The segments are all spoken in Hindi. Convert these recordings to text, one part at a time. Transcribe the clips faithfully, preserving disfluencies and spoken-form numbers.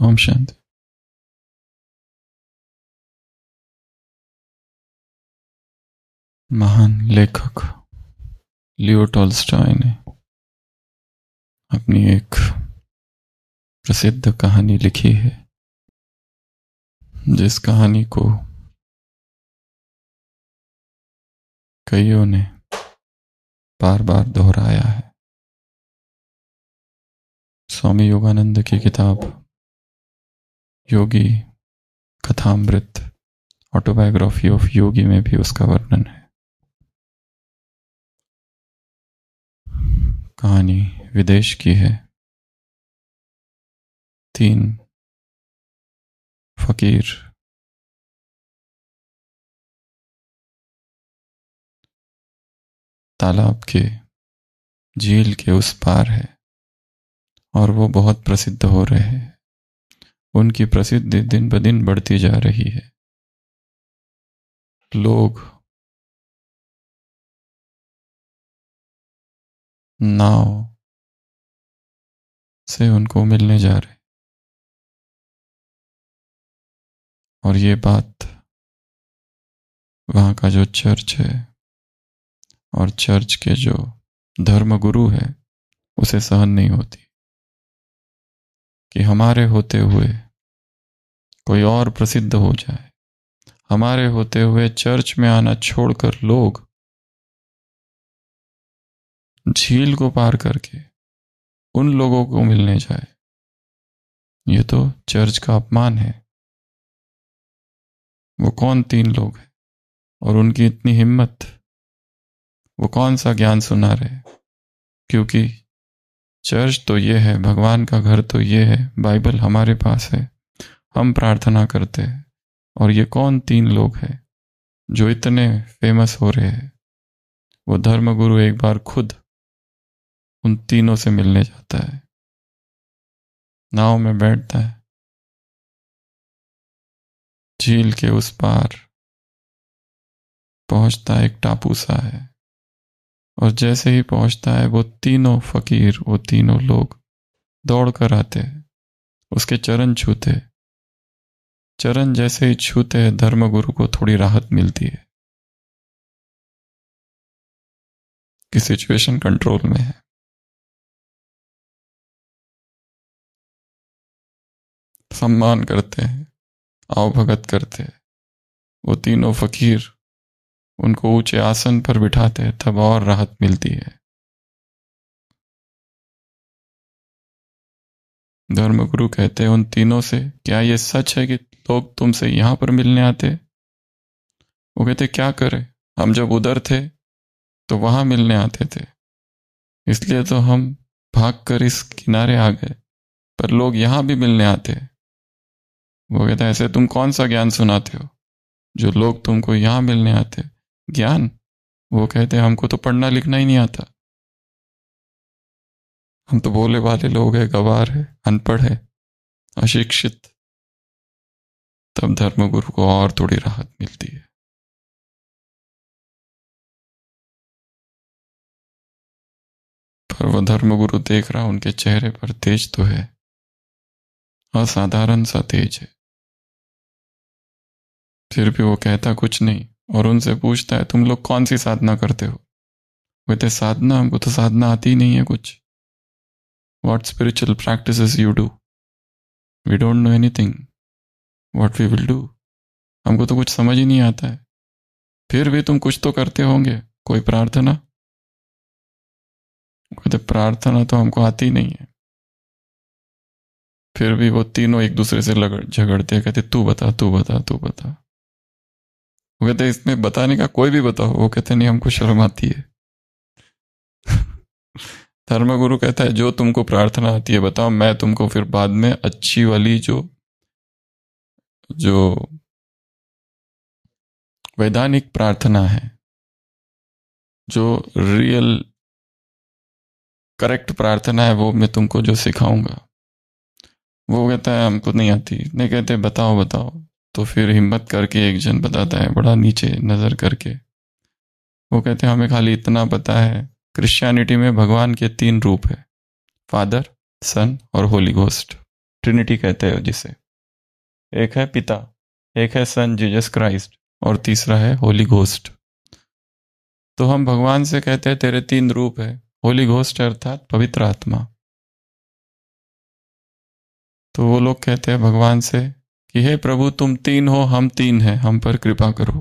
ओम शांति। महान लेखक लियो टॉल्स्टॉय ने अपनी एक प्रसिद्ध कहानी लिखी है, जिस कहानी को कईयों ने बार बार दोहराया है। स्वामी योगानंद की किताब योगी कथामृत ऑटोबायोग्राफी ऑफ योगी में भी उसका वर्णन है। कहानी विदेश की है। तीन फकीर तालाब के झील के उस पार है और वो बहुत प्रसिद्ध हो रहे हैं। उनकी प्रसिद्धि दिन ब दिन बढ़ती जा रही है। लोग नाव से उनको मिलने जा रहे, और ये बात वहाँ का जो चर्च है और चर्च के जो धर्मगुरु है उसे सहन नहीं होती कि हमारे होते हुए कोई और प्रसिद्ध हो जाए। हमारे होते हुए चर्च में आना छोड़कर लोग झील को पार करके उन लोगों को मिलने जाए। ये तो चर्च का अपमान है। वो कौन तीन लोग हैं और उनकी इतनी हिम्मत? वो कौन सा ज्ञान सुना रहे? क्योंकि चर्च तो ये है, भगवान का घर तो ये है, बाइबल हमारे पास है, हम प्रार्थना करते हैं। और ये कौन तीन लोग हैं जो इतने फेमस हो रहे हैं? वो धर्मगुरु एक बार खुद उन तीनों से मिलने जाता है, नाव में बैठता है, झील के उस पार पहुंचता है। एक टापू सा है, और जैसे ही पहुंचता है वो तीनों फकीर, वो तीनों लोग दौड़ कर आते हैं, उसके चरण छूते। चरण जैसे ही छूते धर्मगुरु को थोड़ी राहत मिलती है कि सिचुएशन कंट्रोल में है। सम्मान करते हैं, आओ भगत करते हैं। वो तीनों फकीर उनको ऊंचे आसन पर बिठाते हैं, तब और राहत मिलती है। धर्मगुरु कहते हैं उन तीनों से, क्या ये सच है कि लोग तुमसे यहां पर मिलने आते? वो कहते क्या करें, हम जब उधर थे तो वहां मिलने आते थे, इसलिए तो हम भागकर इस किनारे आ गए, पर लोग यहां भी मिलने आते। वो कहते ऐसे तुम कौन सा ज्ञान सुनाते हो जो लोग तुमको यहां मिलने आते? ज्ञान? वो कहते हमको तो पढ़ना लिखना ही नहीं आता, हम तो भोले भाले लोग हैं, गवार है, अनपढ़ है, अशिक्षित। तब धर्मगुरु को और थोड़ी राहत मिलती है। पर वो धर्मगुरु देख रहा, उनके चेहरे पर तेज तो है, असाधारण सा तेज है। फिर भी वो कहता कुछ नहीं और उनसे पूछता है तुम लोग कौन सी साधना करते हो? कहते साधना, हमको तो साधना आती ही नहीं है कुछ। What spiritual practices you do? We don't know anything. What we will do? हमको तो कुछ समझ ही नहीं आता है। फिर भी तुम कुछ तो करते होंगे, कोई प्रार्थना? कहते प्रार्थना तो हमको आती नहीं है। फिर भी वो तीनों एक दूसरे से लगड़ झगड़ते, कहते तू बता तू बता तू बता। वो कहते इसमें बताने का कोई भी बताओ। वो कहते नहीं, हमको शर्म आती है। धर्मगुरु कहता है जो तुमको प्रार्थना आती है बताओ, मैं तुमको फिर बाद में अच्छी वाली जो जो वैधानिक प्रार्थना है, जो रियल करेक्ट प्रार्थना है, वो मैं तुमको जो सिखाऊंगा। वो कहता है हमको नहीं आती। नहीं, कहते बताओ बताओ। तो फिर हिम्मत करके एक जन बताता है, बड़ा नीचे नजर करके। वो कहते हैं हमें खाली इतना पता है, क्रिश्चियनिटी में भगवान के तीन रूप है, फादर, सन और होली घोस्ट। ट्रिनिटी कहते हैं जिसे। एक है पिता, एक है सन जीसस क्राइस्ट, और तीसरा है होली घोस्ट। तो हम भगवान से कहते हैं तेरे तीन रूप है। होली घोस्ट अर्थात पवित्र आत्मा। तो वो लोग कहते हैं भगवान से कि हे प्रभु तुम तीन हो, हम तीन हैं, हम पर कृपा करो।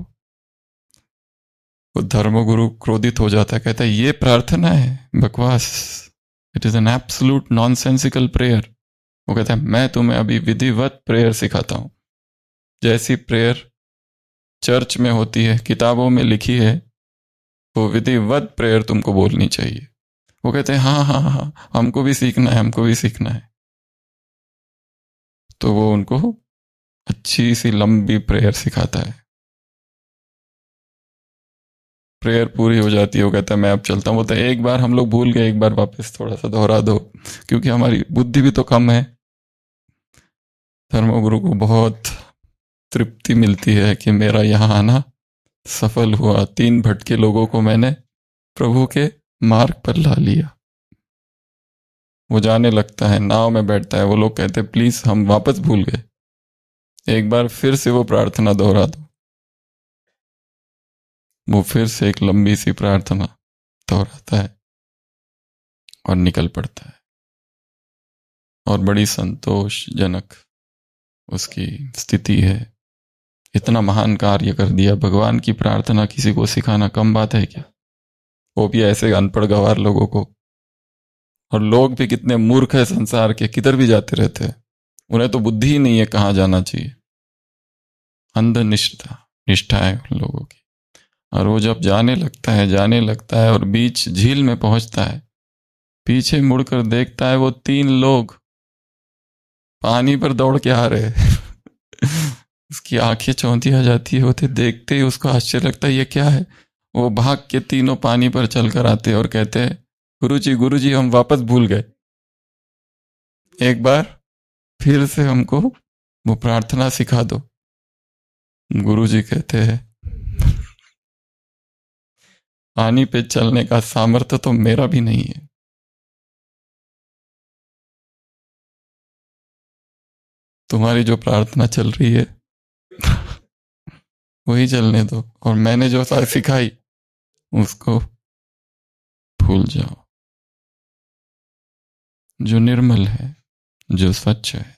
वो धर्मगुरु क्रोधित हो जाता है, कहता है ये प्रार्थना है, बकवास, it is an absolute nonsensical prayer. वो कहता है मैं तुम्हें अभी विधिवत प्रेयर सिखाता हूं। जैसी प्रेयर चर्च में होती है, किताबों में लिखी है, वो विधिवत प्रेयर तुमको बोलनी चाहिए। वो कहते हैं हाँ हाँ हाँ, हमको भी सीखना है, हमको भी सीखना है। तो वो उनको अच्छी सी लंबी प्रेयर सिखाता है। प्रेयर पूरी हो जाती है, वो कहता है मैं अब चलता हूँ। बोलता है एक बार हम लोग भूल गए, एक बार वापस थोड़ा सा दोहरा दो, क्योंकि हमारी बुद्धि भी तो कम है। धर्मगुरु को बहुत तृप्ति मिलती है कि मेरा यहाँ आना सफल हुआ। तीन भटके लोगों को मैंने प्रभु के मार्ग पर ला लिया। वो जाने लगता है, नाव में बैठता है। वो लोग कहते हैं प्लीज हम वापस भूल गए, एक बार फिर से वो प्रार्थना दोहरा दो। वो फिर से एक लंबी सी प्रार्थना दोहराता है और निकल पड़ता है। और बड़ी संतोषजनक उसकी स्थिति है। इतना महान कार्य कर दिया। भगवान की प्रार्थना किसी को सिखाना कम बात है क्या? वो भी ऐसे अनपढ़ गंवार लोगों को। और लोग भी कितने मूर्ख है संसार के, किधर भी जाते रहते हैं, उन्हें तो बुद्धि ही नहीं है कहां जाना चाहिए। अंध निष्ठा निष्ठा है उन लोगों की। और वो जब जाने लगता है जाने लगता है और बीच झील में पहुंचता है, पीछे मुड़कर देखता है वो तीन लोग पानी पर दौड़ के आ रहे हैं। उसकी आंखें चौंधी आ जाती है। होते देखते ही उसको आश्चर्य लगता है ये क्या है। वो भाग के तीनों पानी पर चलकर आते और कहते हैं गुरुजी गुरुजी हम वापस भूल गए, एक बार फिर से हमको वो प्रार्थना सिखा दो। गुरुजी कहते हैं पानी पे चलने का सामर्थ्य तो मेरा भी नहीं है, तुम्हारी जो प्रार्थना चल रही है वही चलने दो, और मैंने जो सारी सिखाई उसको भूल जाओ। जो निर्मल है, जो स्वच्छ है,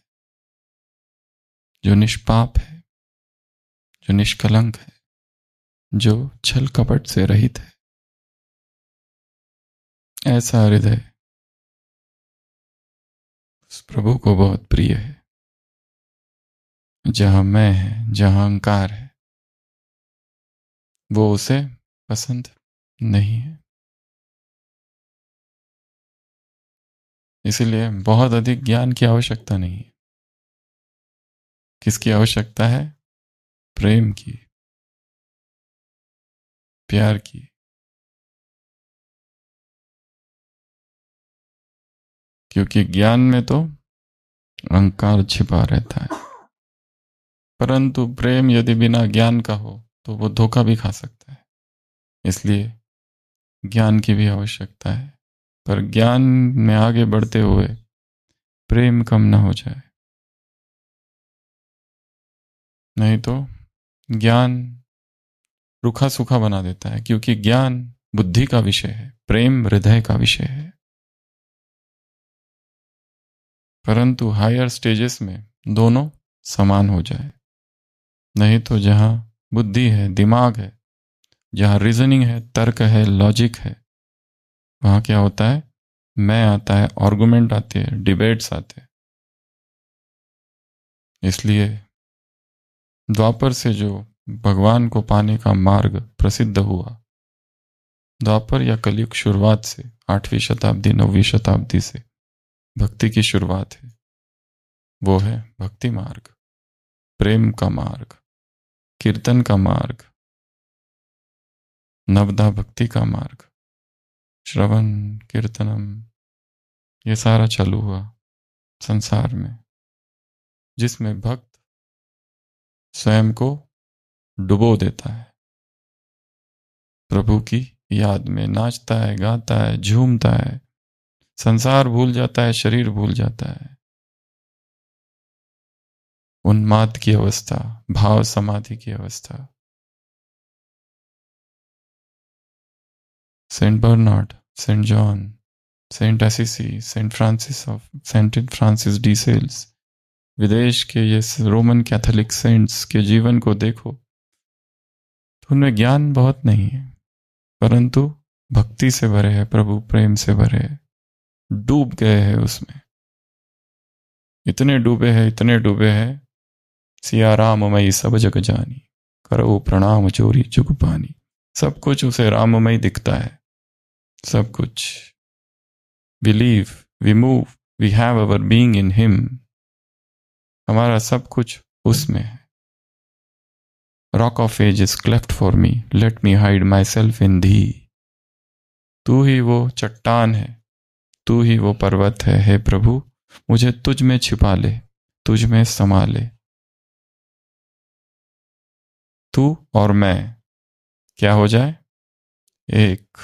जो निष्पाप है, जो निष्कलंक है, जो छल कपट से रहित है, ऐसा हृदय उस प्रभु को बहुत प्रिय है। जहां मैं है, जहां अहंकार है, वो उसे पसंद नहीं है। इसीलिए बहुत अधिक ज्ञान की आवश्यकता नहीं है। किसकी आवश्यकता है? प्रेम की, प्यार की। क्योंकि ज्ञान में तो अहंकार छिपा रहता है, परंतु प्रेम यदि बिना ज्ञान का हो तो वो धोखा भी खा सकता है। इसलिए ज्ञान की भी आवश्यकता है, पर ज्ञान में आगे बढ़ते हुए प्रेम कम ना हो जाए। नहीं तो ज्ञान रूखा सूखा बना देता है। क्योंकि ज्ञान बुद्धि का विषय है, प्रेम हृदय का विषय है। परंतु हायर स्टेजेस में दोनों समान हो जाए। नहीं तो जहां बुद्धि है, दिमाग है, जहां रीजनिंग है, तर्क है, लॉजिक है, वहां क्या होता है? मैं आता है, आर्गुमेंट आते हैं, डिबेट्स आते हैं। इसलिए द्वापर से जो भगवान को पाने का मार्ग प्रसिद्ध हुआ, द्वापर या कलयुग शुरुआत से, आठवीं शताब्दी नौवीं शताब्दी से भक्ति की शुरुआत है। वो है भक्ति मार्ग, प्रेम का मार्ग, कीर्तन का मार्ग, नवदा भक्ति का मार्ग, श्रवण कीर्तनम, ये सारा चालू हुआ संसार में, जिसमें भक्त स्वयं को डुबो देता है, प्रभु की याद में नाचता है, गाता है, झूमता है, संसार भूल जाता है, शरीर भूल जाता है। उन्माद की अवस्था, भाव समाधि की अवस्था। Saint Bernard, Saint John, Saint Assisi, Saint Francis of Saint Francis de Sales, विदेश के ये रोमन कैथोलिक सेंट्स के जीवन को देखो तो उनमें ज्ञान बहुत नहीं है, परंतु भक्ति से भरे हैं, प्रभु प्रेम से भरे हैं, डूब गए हैं उसमें। इतने डूबे हैं, इतने डूबे हैं, सिया राममयी सब जग जानी, करो प्रणाम चोरी जुग पानी। सब कुछ उसे राममय दिखता है, सब कुछ। Believe, we move, we have our being in him. हमारा सब कुछ उसमें है। Rock of ages cleft for me, let me hide myself in thee. तू ही वो चट्टान है, तू ही वो पर्वत है, हे प्रभु मुझे तुझ में छिपा ले, तुझ में समा ले। तू और मैं क्या हो जाए? एक।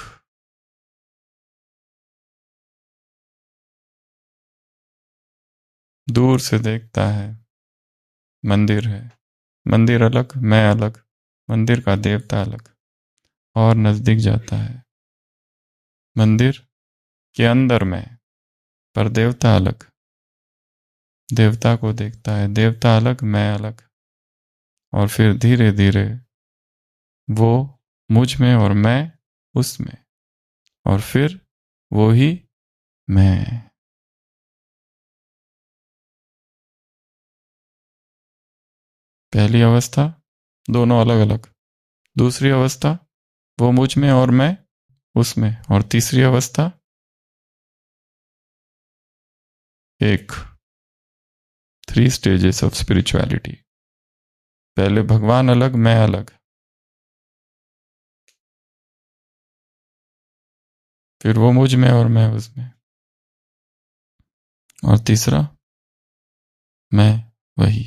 दूर से देखता है, मंदिर है, मंदिर अलग, मैं अलग, मंदिर का देवता अलग। और नजदीक जाता है, मंदिर के अंदर मैं, पर देवता अलग। देवता को देखता है, देवता अलग, मैं अलग। और फिर धीरे धीरे वो मुझ में और मैं उसमें, और फिर वो ही मैं। पहली अवस्था दोनों अलग अलग, दूसरी अवस्था वो मुझ में और मैं उसमें, और तीसरी अवस्था एक। Three stages of spirituality. पहले भगवान अलग, मैं अलग, फिर वो मुझ में और मैं उसमें, और तीसरा मैं वही।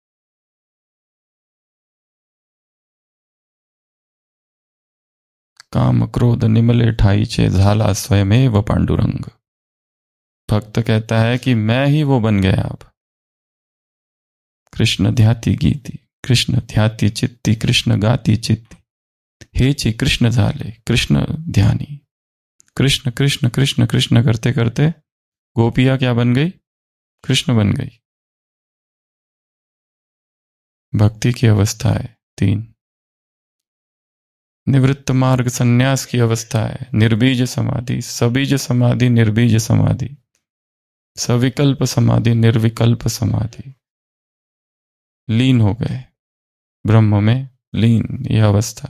काम क्रोध निमले ठाईचे, झाला स्वयमेव पांडुरंग। भक्त कहता है कि मैं ही वो बन गया अब। कृष्ण ध्याति गीति, कृष्ण ध्याति चित्ती, कृष्ण गाती चित्ती, हे ची कृष्ण झाले कृष्ण ध्यानी। कृष्ण कृष्ण कृष्ण कृष्ण करते करते गोपिया क्या बन गई? कृष्ण बन गई। भक्ति की अवस्था है तीन। निवृत्त मार्ग संन्यास की अवस्था है निर्बीज समाधि, सबीज समाधि, निर्बीज समाधि, सविकल्प समाधि, निर्विकल्प समाधि। लीन हो गए ब्रह्म में, लीन यह अवस्था।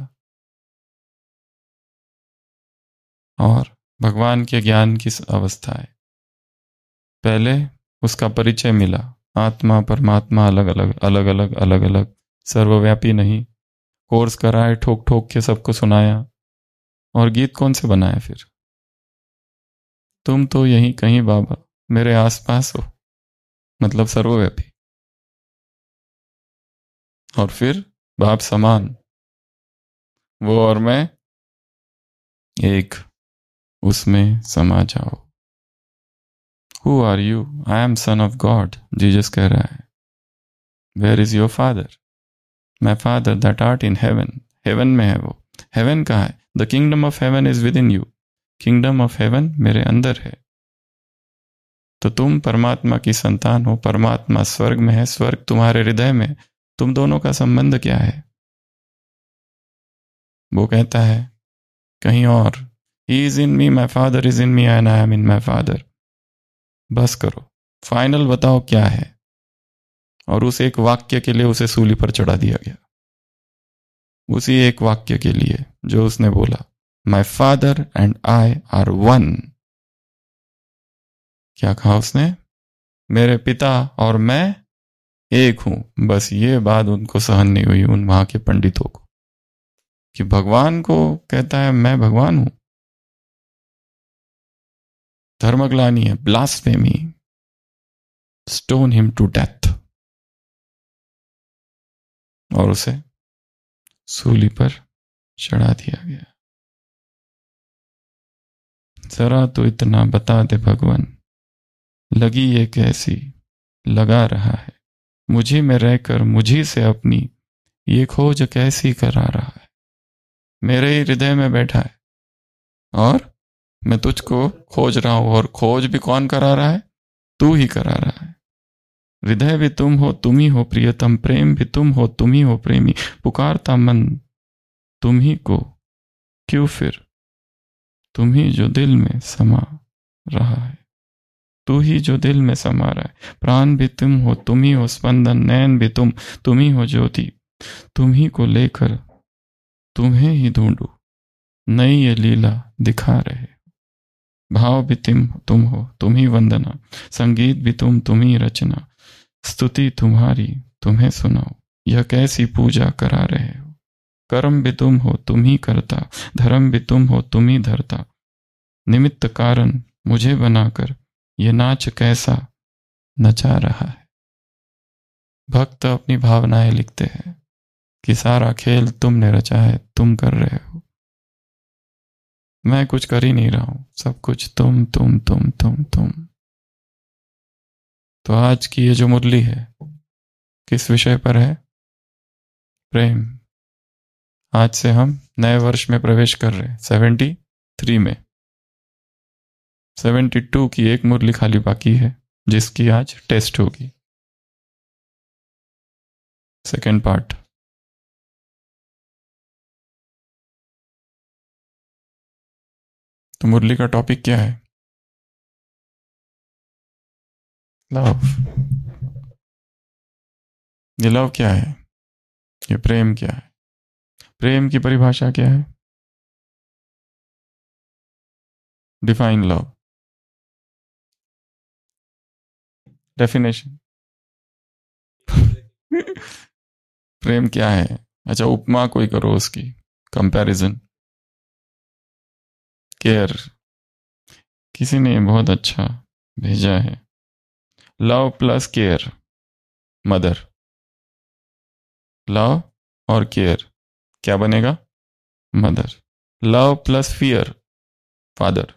और भगवान के ज्ञान की अवस्था है। पहले उसका परिचय मिला, आत्मा परमात्मा अलग अलग अलग अलग अलग अलग, सर्वव्यापी नहीं। कोर्स कराए, ठोक ठोक के सबको सुनाया, और गीत कौन से बनाए फिर? तुम तो यहीं कहीं बाबा मेरे आसपास हो, मतलब सर्वव्यापी। और फिर बाप समान, वो और मैं एक, उसमें समा जाओ। Who are you? I am son of God, Jesus कह रहा है। Where is your father? My father that art in heaven. Heaven में है वो। हेवन कहाँ है? The kingdom of heaven is within you. Kingdom of heaven मेरे अंदर है। तो तुम परमात्मा की संतान हो, परमात्मा स्वर्ग में है, स्वर्ग तुम्हारे हृदय में। तुम दोनों का संबंध क्या है? वो कहता है कहीं और, he is in me, my father is in me, and I am in my father. बस करो, फाइनल बताओ क्या है। और उस एक वाक्य के लिए उसे सूली पर चढ़ा दिया गया, उसी एक वाक्य के लिए जो उसने बोला, my father and I are one. क्या कहा उसने? मेरे पिता और मैं एक हूं। बस ये बात उनको सहन नहीं हुई, उन वहां के पंडितों को, कि भगवान को कहता है मैं भगवान हूं। धर्मग्लानी है, blasphemy. Stone him to death. और उसे सूली पर चढ़ा दिया गया। जरा तो इतना बता दे भगवान, लगी ये कैसी लगा रहा है, मुझी में रहकर मुझी से अपनी ये खोज कैसी करा रहा है। मेरे ही हृदय में बैठा है और मैं तुझको खोज रहा हूं, और खोज भी कौन करा रहा है? तू ही करा रहा है। हृदय भी तुम हो, तुम ही हो प्रियतम, प्रेम भी तुम हो, तुम ही हो प्रेमी, पुकारता मन तुम ही को, क्यों फिर तुम ही जो दिल में समा रहा है, तू ही जो दिल में समा रहा है। प्राण भी तुम हो, तुम ही हो स्पंदन, नयन भी तुम, तुम ही हो ज्योति, तुम ही को लेकर तुम्हें ही ढूंढू, नई ये लीला दिखा रहे। भाव भी तुम तुम हो, तुम ही वंदना, संगीत भी तुम, तुम ही रचना, स्तुति तुम्हारी तुम्हें सुनाओ, यह कैसी पूजा करा रहे हो। कर्म भी तुम हो, तुम ही करता, धर्म भी तुम हो, तुम ही धरता, निमित्त कारण मुझे बनाकर ये नाच कैसा नचा रहा है। भक्त अपनी भावनाएं लिखते हैं कि सारा खेल तुमने रचा है, तुम कर रहे हो, मैं कुछ कर ही नहीं रहा हूं, सब कुछ तुम तुम तुम तुम तुम। तो आज की ये जो मुरली है किस विषय पर है? प्रेम। आज से हम नए वर्ष में प्रवेश कर रहे हैं, सेवेंटी थ्री में। सेवेंटी टू की एक मुरली खाली बाकी है जिसकी आज टेस्ट होगी, सेकेंड पार्ट। तो मुरली का टॉपिक क्या है? लव। ये लव क्या है? ये प्रेम क्या है? प्रेम की परिभाषा क्या है? Define love. डेफिनेशन। प्रेम क्या है? अच्छा, उपमा कोई करो उसकी, कंपैरिजन। केयर, किसी ने बहुत अच्छा भेजा है। Love plus care, mother. Love और केयर क्या बनेगा? Mother. Love plus fear, father.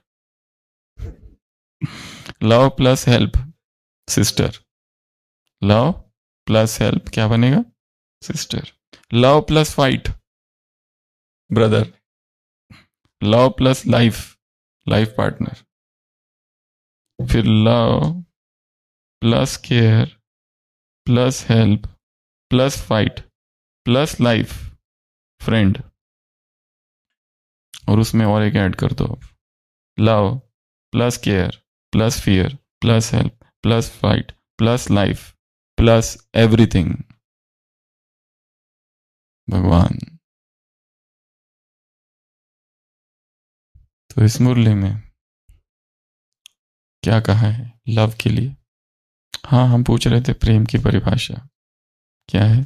Love plus help, sister. Love plus help क्या बनेगा? Sister. Love plus fight, brother. Love plus life, life partner. फिर love plus care plus help plus fight plus life, friend. और उसमें और एक ऐड कर दो, love plus care plus fear plus help plus fight plus life plus everything, भगवान। तो इस मुरली में क्या कहा है लव के लिए? हाँ, हम पूछ रहे थे प्रेम की परिभाषा क्या है?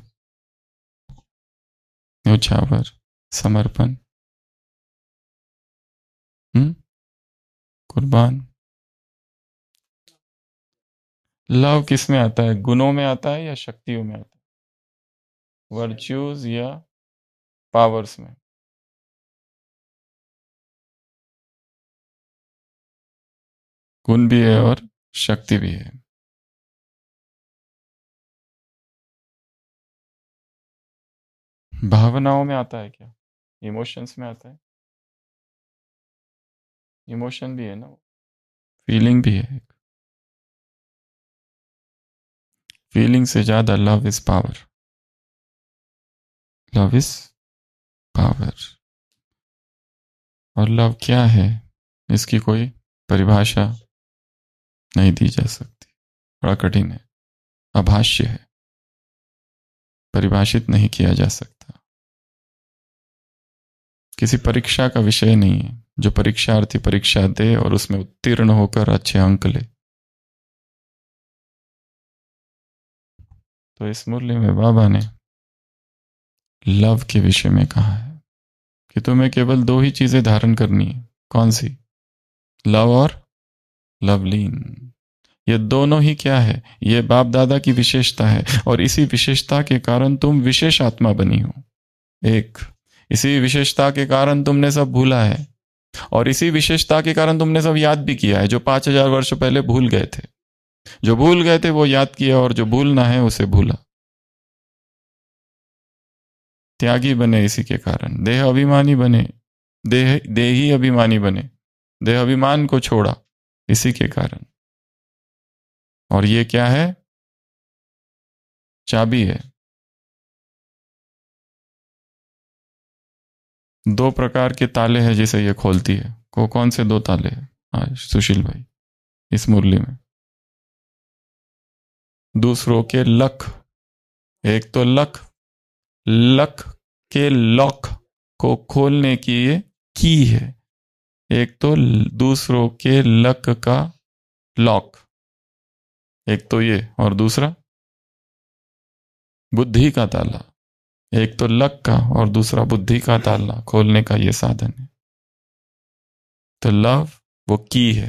न्योछावर, समर्पण, हम्म कुर्बान। लव किस में आता है? गुणों में आता है या शक्तियों में आता है? वर्च्यूज या पावर्स में? गुण भी है और शक्ति भी है। भावनाओं में आता है क्या? इमोशंस में आता है? इमोशन भी है ना, फीलिंग भी है। फीलिंग से ज्यादा love is power. Love is power. और लव क्या है इसकी कोई परिभाषा नहीं दी जा सकती, बड़ा कठिन है, अभाष्य है, परिभाषित नहीं किया जा सकता। किसी परीक्षा का विषय नहीं है जो परीक्षार्थी परीक्षा दे और उसमें उत्तीर्ण होकर अच्छे अंक ले। तो इस मुरली में बाबा ने लव के विषय में कहा है कि तुम्हें केवल दो ही चीजें धारण करनी है। कौन सी? लव और लवलीन। ये दोनों ही क्या है? ये बाप दादा की विशेषता है, और इसी विशेषता के कारण तुम विशेष आत्मा बनी हो। एक, इसी विशेषता के कारण तुमने सब भूला है, और इसी विशेषता के कारण तुमने सब याद भी किया है जो पांच हजार वर्ष पहले भूल गए थे। जो भूल गए थे वो याद किया, और जो भूलना है उसे भूला। त्यागी बने इसी के कारण, देह अभिमानी बने, देह देही अभिमानी बने, देह अभिमान को छोड़ा इसी के कारण। और ये क्या है? चाबी है। दो प्रकार के ताले हैं जिसे ये खोलती है। को कौन से दो ताले हैं? हाँ सुशील भाई, इस मुरली में दूसरों के लक, एक तो लक, लक के लॉक को खोलने की ये की है, एक तो दूसरों के लक का लॉक, एक तो ये, और दूसरा बुद्धि का ताला। एक तो लक का और दूसरा बुद्धि का ताला खोलने का ये साधन है। तो लव वो की है,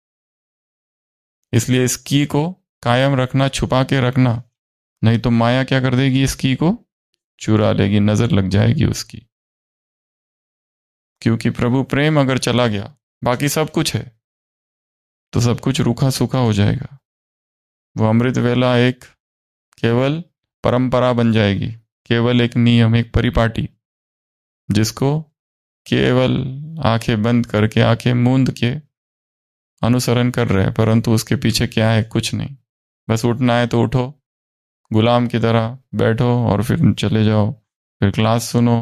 इसलिए इस की को कायम रखना, छुपा के रखना, नहीं तो माया क्या कर देगी? इस की को चुरा लेगी, नजर लग जाएगी उसकी। क्योंकि प्रभु प्रेम अगर चला गया, बाकी सब कुछ है, तो सब कुछ रूखा सूखा हो जाएगा। वो अमृत वेला एक केवल परंपरा बन जाएगी, केवल एक नियम, एक परिपाटी, जिसको केवल आंखें बंद करके, आंखें मूंद के अनुसरण कर रहे हैं, परंतु उसके पीछे क्या है? कुछ नहीं। बस उठना है तो उठो, गुलाम की तरह बैठो और फिर चले जाओ, फिर क्लास सुनो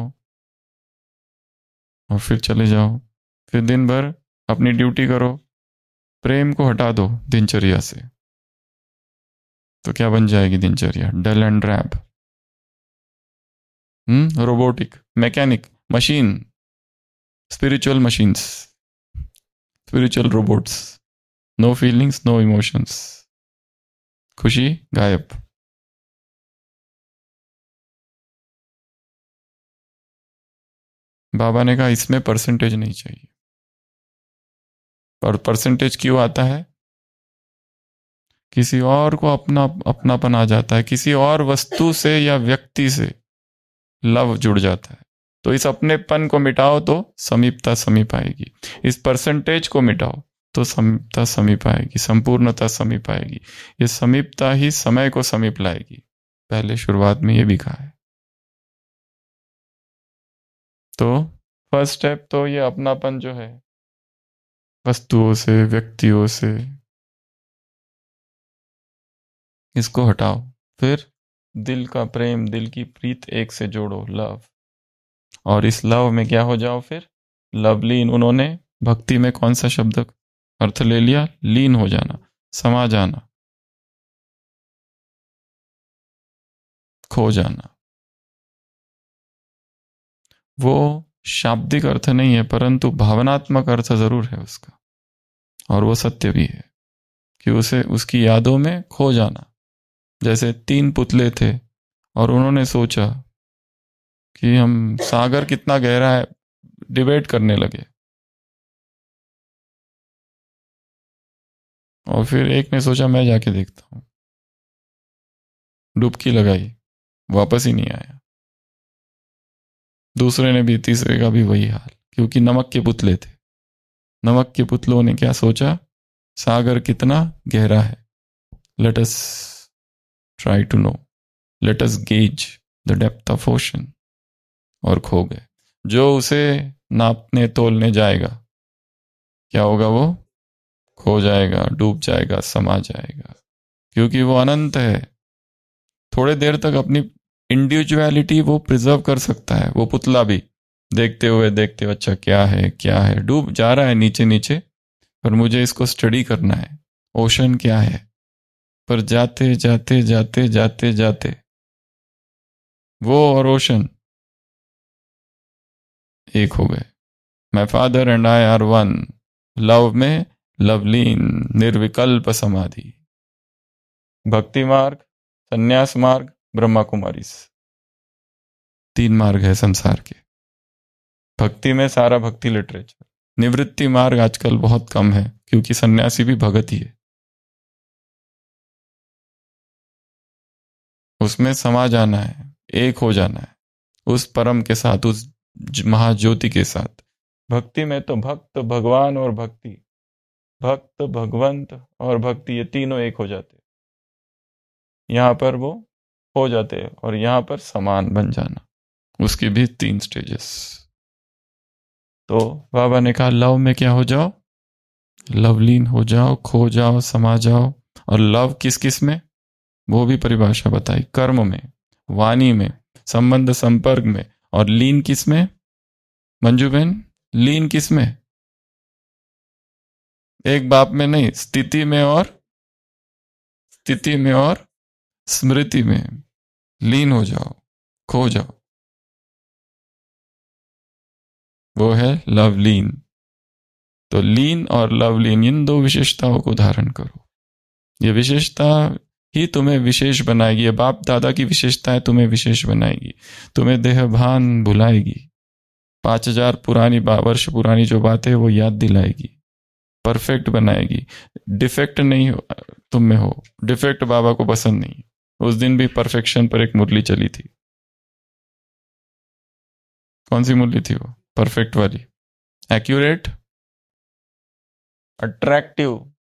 और फिर चले जाओ, फिर दिन भर अपनी ड्यूटी करो। प्रेम को हटा दो दिनचर्या से, तो क्या बन जाएगी दिनचर्या? Dull and drab, hmm robotic, mechanic, machine, spiritual machines, spiritual robots, no feelings, no emotions, खुशी गायब। बाबा ने कहा इसमें परसेंटेज नहीं चाहिए। और परसेंटेज क्यों आता है? किसी और को अपना अपनापन आ जाता है, किसी और वस्तु से या व्यक्ति से लव जुड़ जाता है। तो इस अपनेपन को मिटाओ तो समीपता समीप आएगी, इस परसेंटेज को मिटाओ तो समीपता समीप आएगी, संपूर्णता समीप आएगी। ये समीपता ही समय को समीप लाएगी, पहले शुरुआत में ये भी कहा है। तो फर्स्ट स्टेप तो ये अपनापन जो है वस्तुओं से, व्यक्तियों से, इसको हटाओ। फिर दिल का प्रेम, दिल की प्रीत एक से जोड़ो, लव। और इस लव में क्या हो जाओ फिर? लवलीन। उन्होंने भक्ति में कौन सा शब्द अर्थ ले लिया? लीन हो जाना, समा जाना, खो जाना। वो शाब्दिक अर्थ नहीं है, परंतु भावनात्मक अर्थ जरूर है उसका, और वो सत्य भी है कि उसे उसकी यादों में खो जाना। जैसे तीन पुतले थे और उन्होंने सोचा कि हम सागर कितना गहरा है, डिबेट करने लगे, और फिर एक ने सोचा मैं जाके देखता हूं, डुबकी लगाई, वापस ही नहीं आया। दूसरे ने भी, तीसरे का भी वही हाल, क्योंकि नमक के पुतले थे। नमक के पुतलों ने क्या सोचा? सागर कितना गहरा है, let us try to know, let us gauge the depth of ocean, और खो गए। जो उसे नापने तोलने जाएगा, क्या होगा? वो खो जाएगा, डूब जाएगा, समा जाएगा, क्योंकि वो अनंत है। थोड़े देर तक अपनी इंडिविजुअलिटी वो प्रिजर्व कर सकता है, वो पुतला भी, देखते हुए देखते हुए, अच्छा क्या है क्या है, डूब जा रहा है नीचे नीचे, पर मुझे इसको स्टडी करना है, ओशन क्या है। पर जाते जाते जाते जाते जाते वो और ओशन एक हो गए। My father and I are one, love में लवलीन, निर्विकल्प समाधि। भक्ति मार्ग, संन्यास मार्ग, ब्रह्मा कुमारी, तीन मार्ग है संसार के। भक्ति में सारा भक्ति लिटरेचर। निवृत्ति मार्ग आजकल बहुत कम है, क्योंकि सन्यासी भी भगत ही है। उसमें समा जाना है, एक हो जाना है उस परम के साथ, उस महाज्योति के साथ। भक्ति में तो भक्त, भगवान और भक्ति भक्त, भगवंत और भक्ति, ये तीनों एक हो जाते, यहां पर वो हो जाते हैं, और यहां पर समान बन जाना, उसकी भी तीन स्टेजेस। तो बाबा ने कहा लव में क्या हो जाओ, लवलीन हो जाओ, खो जाओ, समा जाओ। और लव किस किस में, वो भी परिभाषा बताई, कर्म में, वाणी में, संबंध संपर्क में। और लीन किस में मंजू बहन, लीन किस में, एक बाप में नहीं, स्थिति में, और स्थिति में और स्मृति में लीन हो जाओ, खो जाओ, वो है लवलीन। तो लीन और लवलीन, इन दो विशेषताओं को धारण करो। ये विशेषता ही तुम्हें विशेष बनाएगी, ये बाप दादा की विशेषताएं तुम्हें विशेष बनाएगी, तुम्हें देह भान भुलाएगी, पांच हजार पुरानी वर्ष पुरानी जो बातें वो याद दिलाएगी, परफेक्ट बनाएगी। डिफेक्ट नहीं हो, तुम में हो, डिफेक्ट बाबा को पसंद नहीं। उस दिन भी परफेक्शन पर एक मुरली चली थी, कौन सी मुरली थी वो, परफेक्ट वाली, एक्यूरेट, अट्रैक्टिव,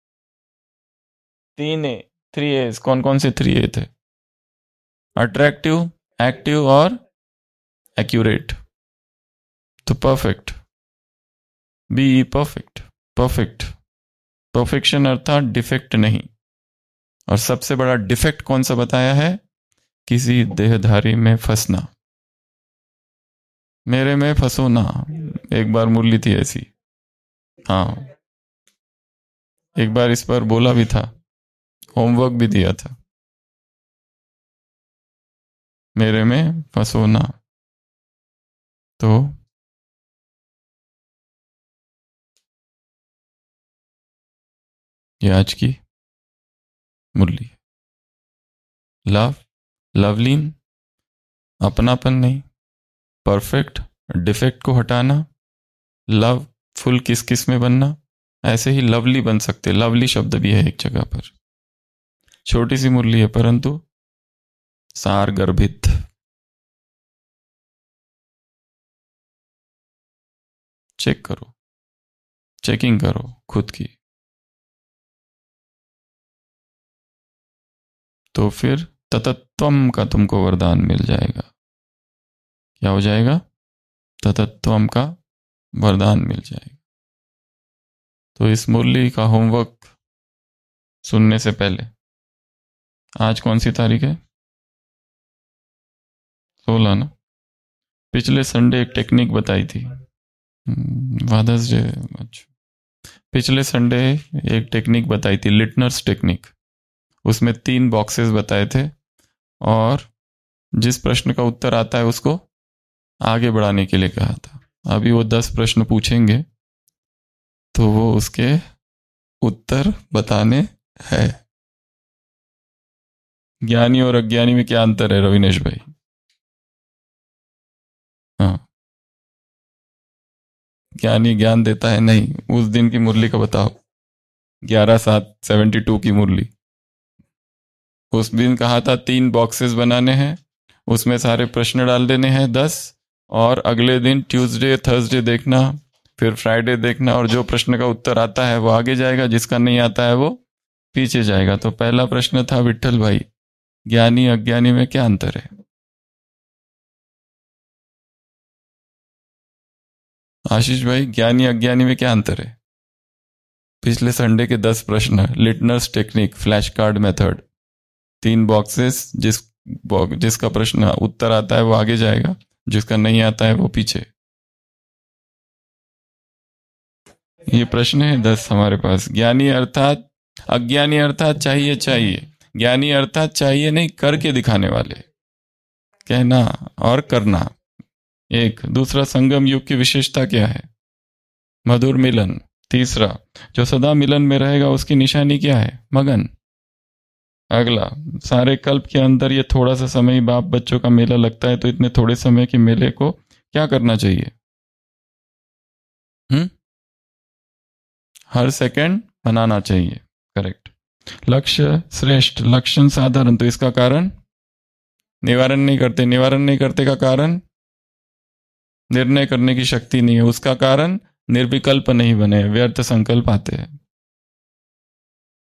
तीन ए, थ्री एज, कौन कौन से थ्री ए थे, अट्रैक्टिव, एक्टिव और एक्यूरेट। तो perfect, be perfect, perfect, perfection अर्थात डिफेक्ट नहीं। और सबसे बड़ा डिफेक्ट कौन सा बताया है, किसी देहधारी में फंसना, मेरे में फंसो ना। एक बार मुरली थी ऐसी, हाँ एक बार इस पर बोला भी था, होमवर्क भी दिया था, मेरे में फंसो ना। तो ये आज की मुरली, लव, लवलीन, अपनापन नहीं, परफेक्ट, डिफेक्ट को हटाना, लव फुल किस किस में बनना, ऐसे ही लवली बन सकते, लवली शब्द भी है एक जगह पर। छोटी सी मुरली है परंतु सार गर्भित। चेक करो, चेकिंग करो खुद की, तो फिर ततत्वम का तुमको वरदान मिल जाएगा। क्या हो जाएगा, ततत्वम का वरदान मिल जाएगा। तो इस मुरली का होमवर्क सुनने से पहले, आज कौन सी तारीख है, सोलह ना, पिछले संडे एक टेक्निक बताई थी, फादर्स डे, अच्छा पिछले संडे एक टेक्निक बताई थी, लिटनर्स टेक्निक। उसमें तीन बॉक्सेस बताए थे, और जिस प्रश्न का उत्तर आता है उसको आगे बढ़ाने के लिए कहा था। अभी वो दस प्रश्न पूछेंगे, तो वो उसके उत्तर बताने हैं। ज्ञानी और अज्ञानी में क्या अंतर है रविनेश भाई? हाँ, ज्ञानी ज्ञान देता है, नहीं, उस दिन की मुरली का बताओ, ग्यारह सात सेवेंटी टू की मुरली। उस दिन कहा था तीन बॉक्सेस बनाने हैं, उसमें सारे प्रश्न डाल देने हैं दस, और अगले दिन ट्यूसडे थर्सडे देखना, फिर फ्राइडे देखना, और जो प्रश्न का उत्तर आता है वो आगे जाएगा, जिसका नहीं आता है वो पीछे जाएगा। तो पहला प्रश्न था विठल भाई, ज्ञानी अज्ञानी में क्या अंतर है? आशीष भाई, ज्ञानी अज्ञानी में क्या अंतर है? पिछले संडे के दस प्रश्न, Leitner's technique, flash card method, तीन बॉक्सेस, जिस जिसका प्रश्न उत्तर आता है वो आगे जाएगा, जिसका नहीं आता है वो पीछे। ये प्रश्न है दस हमारे पास। ज्ञानी अर्थात, अज्ञानी अर्थात चाहिए चाहिए, ज्ञानी अर्थात चाहिए नहीं, करके दिखाने वाले, कहना और करना। एक दूसरा, संगम युग की विशेषता क्या है? मधुर मिलन। तीसरा, जो सदा मिलन में रहेगा उसकी निशानी क्या है? मगन। अगला, सारे कल्प के अंदर ये थोड़ा सा समय ही बाप बच्चों का मेला लगता है, तो इतने थोड़े समय के मेले को क्या करना चाहिए? हम्म हर सेकंड मनाना चाहिए, करेक्ट। लक्ष्य श्रेष्ठ, लक्षण साधारण, तो इसका कारण निवारण नहीं करते, निवारण नहीं करते का कारण निर्णय करने की शक्ति नहीं है, उसका कारण निर्विकल्प नहीं बने, व्यर्थ संकल्प आते हैं।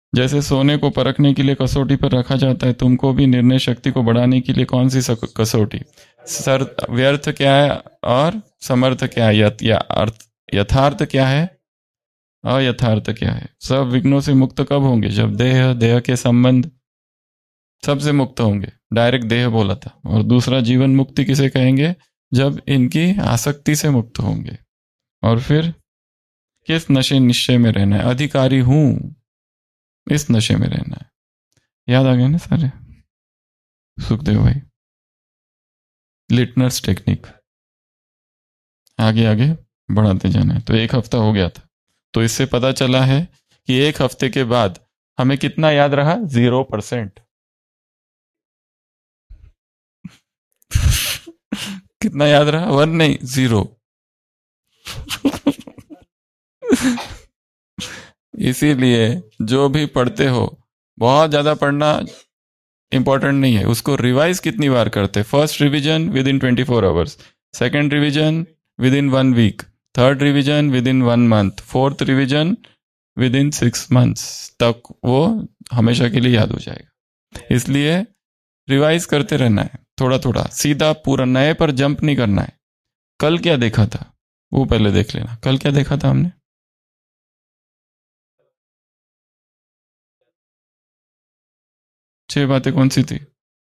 जैसे सोने को परखने के लिए कसौटी पर रखा जाता है, तुमको भी निर्णय शक्ति को बढ़ाने के लिए कौन सी सक- कसौटी? सर व्यर्थ क्या है और समर्थ क्या है, यथ, या अर्थ यथार्थ क्या है, अयथार्थ क्या है? सब विघ्नों से मुक्त कब होंगे? जब देह देह के संबंध सबसे मुक्त होंगे। डायरेक्ट देह बोला था। और दूसरा जीवन मुक्ति किसे कहेंगे? जब इनकी आसक्ति से मुक्त होंगे। और फिर किस नशे निश्चय में रहना है? अधिकारी हूं, इस नशे में रहना है। याद आ गए ना सारे? सुखदेव भाई, लिटनर्स टेक्निक। आगे आगे बढ़ाते जाना है। तो एक हफ्ता हो गया था, तो इससे पता चला है कि एक हफ्ते के बाद हमें कितना याद रहा? Zero percent. कितना याद रहा? वन नहीं, जीरो। इसीलिए जो भी पढ़ते हो, बहुत ज्यादा पढ़ना इंपॉर्टेंट नहीं है, उसको रिवाइज कितनी बार करते? First revision within twenty four hours, second revision within one week, third revision within one month, fourth revision within six months, तक वो हमेशा के लिए याद हो जाएगा। इसलिए रिवाइज करते रहना है थोड़ा थोड़ा, सीधा पूरा नए पर जंप नहीं करना है। कल क्या देखा था वो पहले देख लेना। कल क्या देखा था हमने? छह बातें कौन सी थी?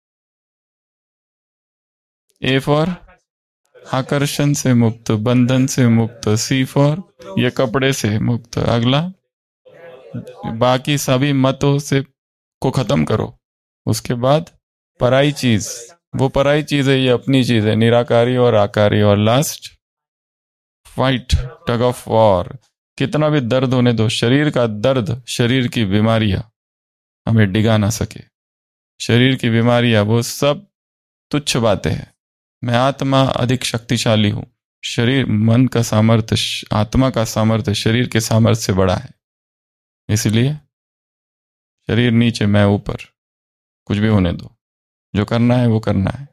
ए फॉर आकर्षण से मुक्त, बंधन से मुक्त, सी फॉर ये कपड़े से मुक्त। अगला, बाकी सभी मतों से को खत्म करो। उसके बाद पराई चीज, वो पराई चीज है, ये अपनी चीज है, निराकारी और आकारी। और last, fight, tug of war. कितना भी दर्द होने दो, शरीर का दर्द, शरीर की बीमारियां हमें डिगा ना सके। शरीर की बीमारियां वो सब तुच्छ बातें हैं। मैं आत्मा अधिक शक्तिशाली हूं। शरीर, मन का सामर्थ्य, आत्मा का सामर्थ्य शरीर के सामर्थ्य से बड़ा है। इसलिए शरीर नीचे, मैं ऊपर, कुछ भी होने दो, जो करना है वो करना है।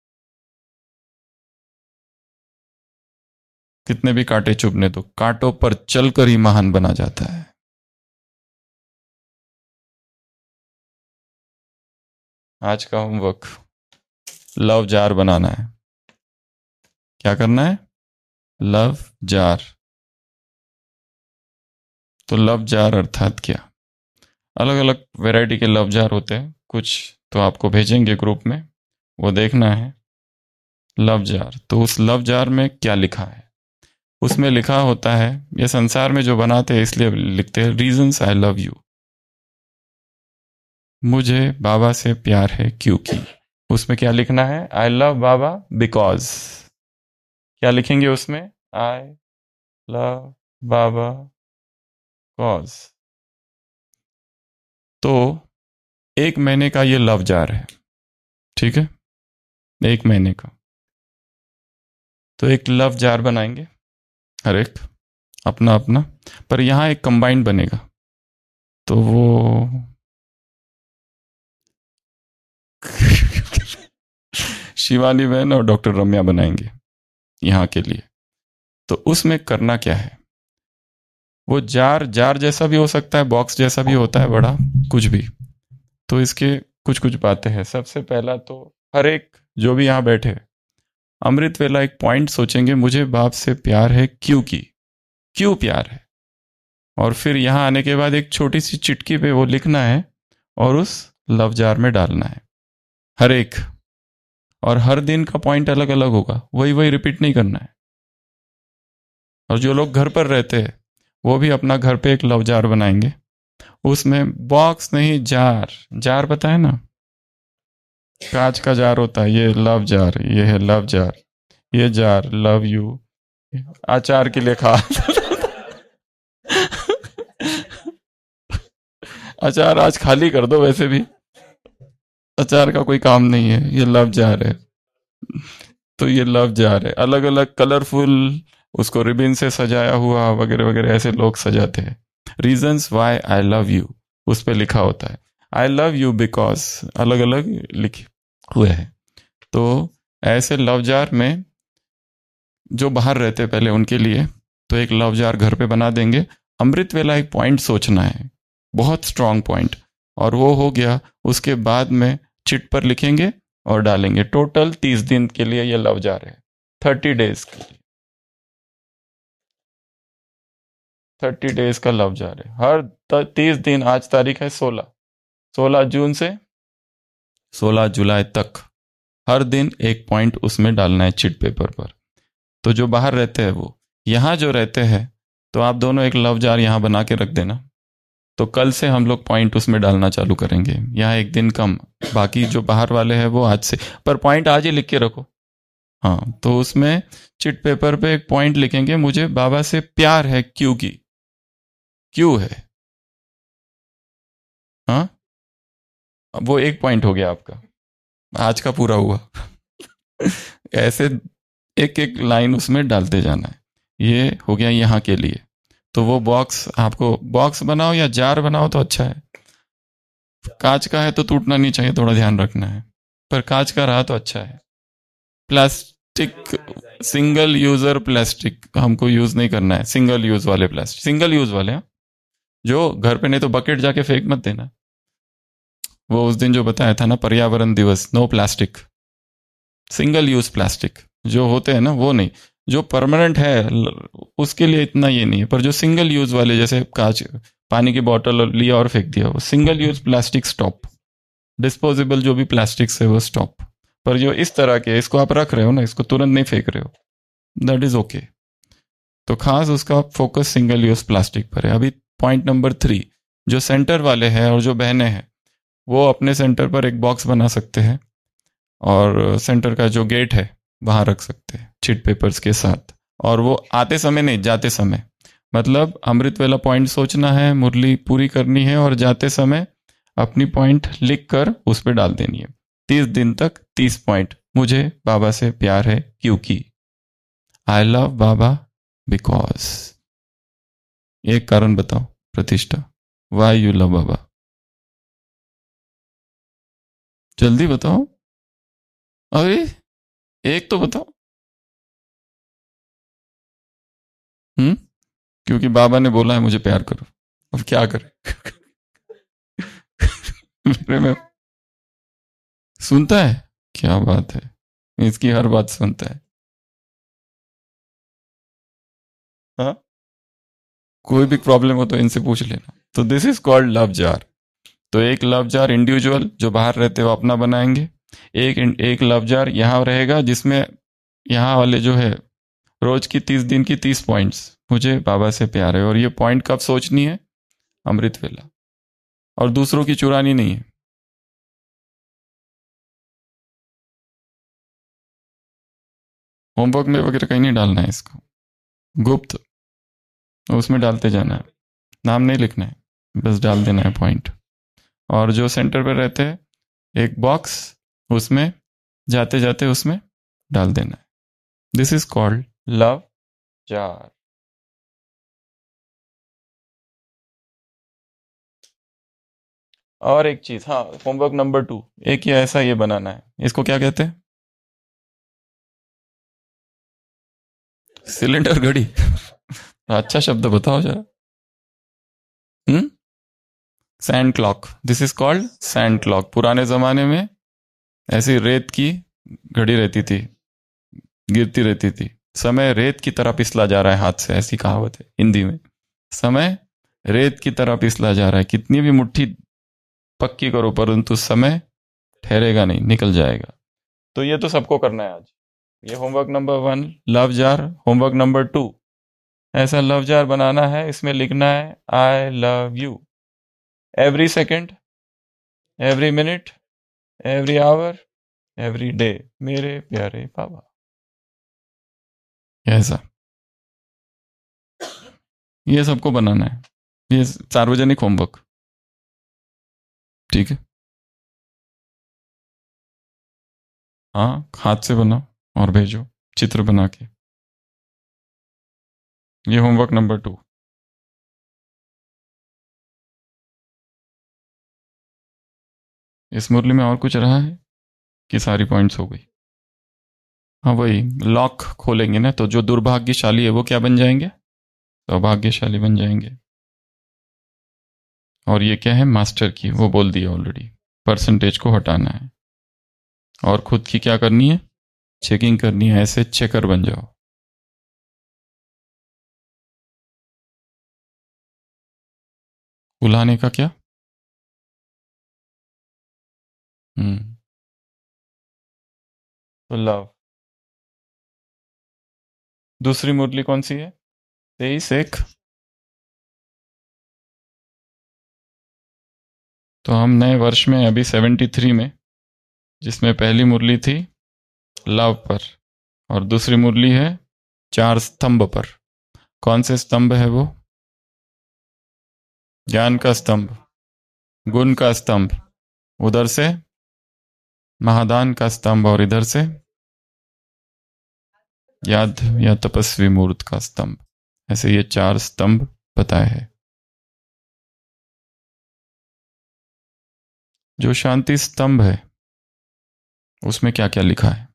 कितने भी कांटे चुभने दो, कांटों पर चलकर ही महान बना जाता है। आज का होमवर्क, लव जार बनाना है। क्या करना है? Love jar. तो लव जार अर्थात क्या? अलग अलग वैरायटी के लव जार होते हैं, कुछ तो आपको भेजेंगे ग्रुप में, वो देखना है। लव जार, तो उस लव जार में क्या लिखा है? उसमें लिखा होता है, ये संसार में जो बनाते हैं इसलिए लिखते हैं, रीजंस आई लव यू। मुझे बाबा से प्यार है क्योंकि। उसमें क्या लिखना है? I love Baba because. क्या लिखेंगे उसमें? I love Baba cause. तो एक महीने का ये लव जार है, ठीक है? एक महीने का। तो एक लव जार बनाएंगे, हर एक अपना अपना, पर यहां एक कंबाइंड बनेगा। तो वो शिवानी बहन और डॉक्टर रम्या बनाएंगे यहां के लिए। तो उसमें करना क्या है? वो जार, जार जैसा भी हो सकता है, बॉक्स जैसा भी होता है, बड़ा, कुछ भी। तो इसके कुछ कुछ बातें हैं। सबसे पहला तो हर एक जो भी यहां बैठे, अमृत वेला एक पॉइंट सोचेंगे, मुझे बाप से प्यार है क्योंकि, क्यों प्यार है। और फिर यहां आने के बाद एक छोटी सी चिटकी पे वो लिखना है और उस लव जार में डालना है, हर एक। और हर दिन का पॉइंट अलग अलग होगा, वही वही रिपीट नहीं करना है। और जो लोग घर पर रहते हैं वो भी अपना घर पे एक लव जार बनाएंगे। उसमें बॉक्स नहीं, जार, जार पता है ना, कांच का जार होता है, ये लव जार, ये है लव जार, ये जार लव यू, अचार के लिए खा अचार आज खाली कर दो, वैसे भी अचार का कोई काम नहीं है, ये लव जार है। तो ये लव जार है, अलग अलग कलरफुल, उसको रिबिन से सजाया हुआ वगैरह वगैरह, ऐसे लोग सजाते हैं। Reasons why I love you उस पर लिखा होता है, आई लव यू बिकॉज, अलग अलग लिखे हुए हैं। तो ऐसे लव जार में जो बाहर रहते पहले उनके लिए, तो एक लव जार घर पे बना देंगे। अमृत वेला एक पॉइंट सोचना है बहुत स्ट्रांग पॉइंट। और वो हो गया, उसके बाद में चिट पर लिखेंगे और डालेंगे। टोटल तीस दिन के लिए ये लव जार है, थर्टी डेज के लिए, थर्टी डेज का लव जार है। हर तीस दिन, आज तारीख है सोलह, सोलह जून से सोलह जुलाई तक हर दिन एक पॉइंट उसमें डालना है चिट पेपर पर। तो जो बाहर रहते हैं वो, यहाँ जो रहते हैं, तो आप दोनों एक लव जार यहाँ बना के रख देना। तो कल से हम लोग पॉइंट उसमें डालना चालू करेंगे। यहाँ एक दिन कम, बाकी जो बाहर वाले हैं वो आज से, पर पॉइंट आज ही लिख के रखो। हाँ, तो उसमें चिट पेपर पे एक पॉइंट लिखेंगे, मुझे बाबा से प्यार है क्योंकि, क्यों है। हाँ, अब वो एक पॉइंट हो गया आपका, आज का पूरा हुआ। ऐसे एक एक लाइन उसमें डालते जाना है। ये हो गया यहाँ के लिए। तो वो बॉक्स, आपको बॉक्स बनाओ या जार बनाओ तो अच्छा है। कांच का है तो टूटना नहीं चाहिए, थोड़ा ध्यान रखना है, पर कांच का रहा तो अच्छा है। प्लास्टिक, सिंगल यूजर प्लास्टिक हमको यूज नहीं करना है। सिंगल यूज वाले प्लास्टिक, सिंगल यूज वाले, हाँ? जो घर पे, नहीं तो बकेट जाके फेंक मत देना। वो उस दिन जो बताया था ना, पर्यावरण दिवस, no plastic, single use plastic जो होते हैं ना वो नहीं। जो परमानेंट है उसके लिए इतना ये नहीं है, पर जो सिंगल यूज वाले, जैसे कांच, पानी की बोतल लिया और फेंक दिया, वो single use plastic stop. Disposable जो भी प्लास्टिक्स है वो स्टॉप। पर जो इस तरह के, इसको आप रख रहे हो ना, इसको तुरंत नहीं फेंक रहे हो, दैट इज ओके। तो खास उसका फोकस सिंगल यूज प्लास्टिक पर है। अभी पॉइंट नंबर थ्री, जो सेंटर वाले हैं और जो बहनें हैं, वो अपने सेंटर पर एक बॉक्स बना सकते हैं और सेंटर का जो गेट है वहां रख सकते हैं चिट पेपर्स के साथ। और वो आते समय नहीं, जाते समय, मतलब अमृत वेला पॉइंट सोचना है, मुरली पूरी करनी है, और जाते समय अपनी पॉइंट लिख कर उस पर डाल देनी है। तीस दिन तक तीस पॉइंट। मुझे बाबा से प्यार है क्योंकि, आई लव बाबा बिकॉज। एक कारण बताओ प्रतिष्ठा, वाई यू लव बाबा, जल्दी बताओ। अरे एक तो बताओ। हम्म क्योंकि बाबा ने बोला है मुझे प्यार करो, अब क्या करें। मेरे में सुनता है, क्या बात है, इसकी हर बात सुनता है। हाँ, कोई भी प्रॉब्लम हो तो इनसे पूछ लेना। तो this is called love jar. तो एक लव जार इंडिविजुअल जो बाहर रहते हो अपना बनाएंगे, एक एक लव जार यहाँ रहेगा जिसमें यहाँ वाले जो है रोज की तीस दिन की तीस पॉइंट्स, मुझे बाबा से प्यार है। और ये पॉइंट कब सोचनी है, अमृत वेला, और दूसरों की चुरानी नहीं है। होमवर्क में वगैरह कहीं नहीं डालना है इसको, गुप्त उसमें डालते जाना है, नाम नहीं लिखना है, बस डाल देना है पॉइंट। और जो सेंटर पर रहते हैं एक बॉक्स, उसमें जाते जाते उसमें डाल देना है। This is called love jar. और एक चीज, हाँ, होमवर्क नंबर टू, एक ये ऐसा ये बनाना है, इसको क्या कहते हैं, सिलेंडर घड़ी। अच्छा शब्द बताओ जरा। Hmm sand clock, this is called sand clock. पुराने जमाने में ऐसी रेत की घड़ी रहती थी, गिरती रहती थी। समय रेत की तरह पिसला जा रहा है हाथ से, ऐसी कहावत है हिंदी में। समय रेत की तरह पिसला जा रहा है, कितनी भी मुट्ठी पक्की करो परंतु समय ठहरेगा नहीं, निकल जाएगा। तो ये तो सबको करना है आज। ये homework number one, love jar. Homework number two, ऐसा लव जार बनाना है, इसमें लिखना है I love you every second, every minute, every hour, every day, मेरे प्यारे बाबा। ऐसा ये सबको बनाना है, ये सार्वजनिक होमवर्क, ठीक है। हाँ, हाथ से बनाओ और भेजो चित्र बना के। ये होमवर्क नंबर टू। इस मुरली में और कुछ रहा है कि सारी पॉइंट्स हो गई? हाँ, वही लॉक खोलेंगे ना, तो जो दुर्भाग्यशाली है वो क्या बन जाएंगे, सौभाग्यशाली बन जाएंगे। और ये क्या है, मास्टर की, वो बोल दिया ऑलरेडी, परसेंटेज को हटाना है और खुद की क्या करनी है, चेकिंग करनी है। ऐसे चेकर बन जाओ। बुलाने का क्या, हम्म तो लव। दूसरी मुरली कौन सी है, तेईस एक। तो हम नए वर्ष में अभी सेवेंटी थ्री में, जिसमें पहली मुरली थी लव पर और दूसरी मुरली है चार स्तंभ पर। कौन से स्तंभ है वो, ज्ञान का स्तंभ, गुण का स्तंभ, उधर से महादान का स्तंभ और इधर से याद या तपस्वी मूर्त का स्तंभ। ऐसे ये चार स्तंभ बताए हैं। जो शांति स्तंभ है उसमें क्या क्या लिखा है,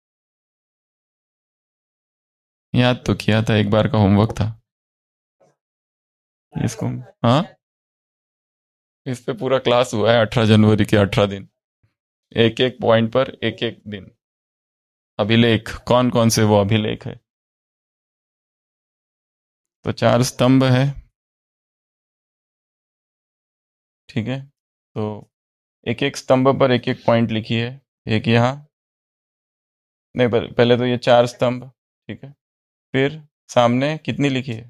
याद तो किया था, एक बार का होमवर्क था इसको। हाँ, इस पे पूरा क्लास हुआ है अठारह जनवरी के अठारह दिन, एक एक पॉइंट पर एक एक दिन। अभिलेख, कौन कौन से वो अभिलेख है। तो चार स्तंभ है, ठीक है। तो एक एक स्तंभ पर एक एक पॉइंट लिखी है। एक यहाँ, नहीं पहले तो ये चार स्तंभ, ठीक है। फिर सामने कितनी लिखी है,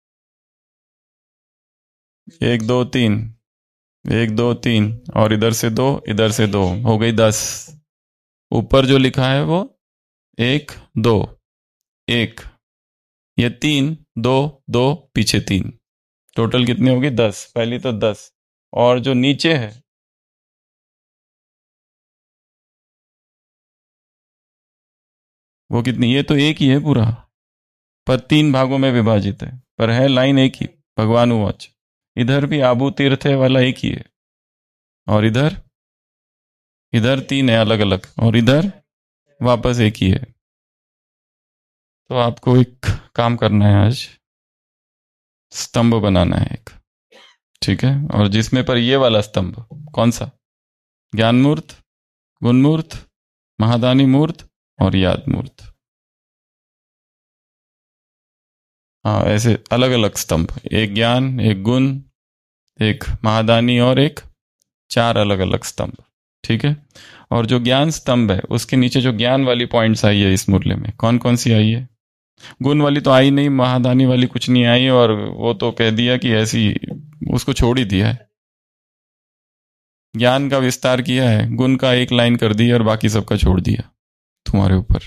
एक दो तीन, एक दो तीन और इधर से दो, इधर से दो, हो गई दस। ऊपर जो लिखा है वो एक दो, एक, ये तीन, दो दो, पीछे तीन, टोटल कितनी होगी, दस। पहली तो दस, और जो नीचे है वो कितनी, ये तो एक ही है पूरा, पर तीन भागों में विभाजित है, पर है लाइन एक ही, भगवान वाच। इधर भी आबू तीर्थ है वाला एक ही है, और इधर इधर तीन है अलग अलग, और इधर वापस एक ही है। तो आपको एक काम करना है आज, स्तंभ बनाना है एक, ठीक है। और जिसमें पर ये वाला स्तंभ कौन सा, ज्ञान मूर्त, गुण मूर्त, महादानी मूर्त और याद मूर्त। हाँ, ऐसे अलग अलग स्तंभ, एक ज्ञान, एक गुण, एक महादानी और एक, चार अलग अलग स्तंभ, ठीक है। और जो ज्ञान स्तंभ है उसके नीचे जो ज्ञान वाली पॉइंट्स आई है इस मुरली में, कौन कौन सी आई है। गुण वाली तो आई नहीं, महादानी वाली कुछ नहीं आई, और वो तो कह दिया कि ऐसी, उसको छोड़ ही दिया है। ज्ञान का विस्तार किया है, गुण का एक लाइन कर दी और बाकी सबका छोड़ दिया तुम्हारे ऊपर।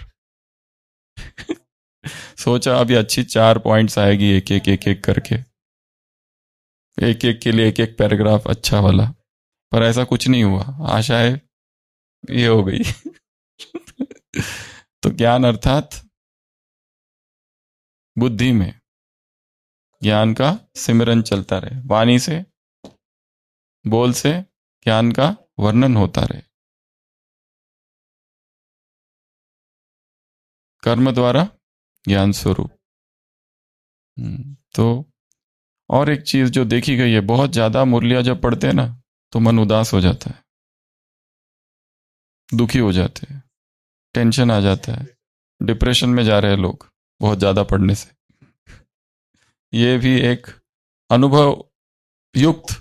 सोचा अभी अच्छी चार पॉइंट्स आएगी, एक एक एक एक करके, एक एक के लिए एक एक पैराग्राफ अच्छा वाला, पर ऐसा कुछ नहीं हुआ। आशा है ये हो गई। तो ज्ञान अर्थात बुद्धि में ज्ञान का सिमरन चलता रहे, वाणी से, बोल से ज्ञान का वर्णन होता रहे, कर्म द्वारा ज्ञान स्वरूप। तो और एक चीज जो देखी गई है, बहुत ज्यादा मुरलियां जब पढ़ते हैं ना तो मन उदास हो जाता है, दुखी हो जाते हैं, टेंशन आ जाता है, डिप्रेशन में जा रहे हैं लोग बहुत ज्यादा पढ़ने से। ये भी एक अनुभव युक्त,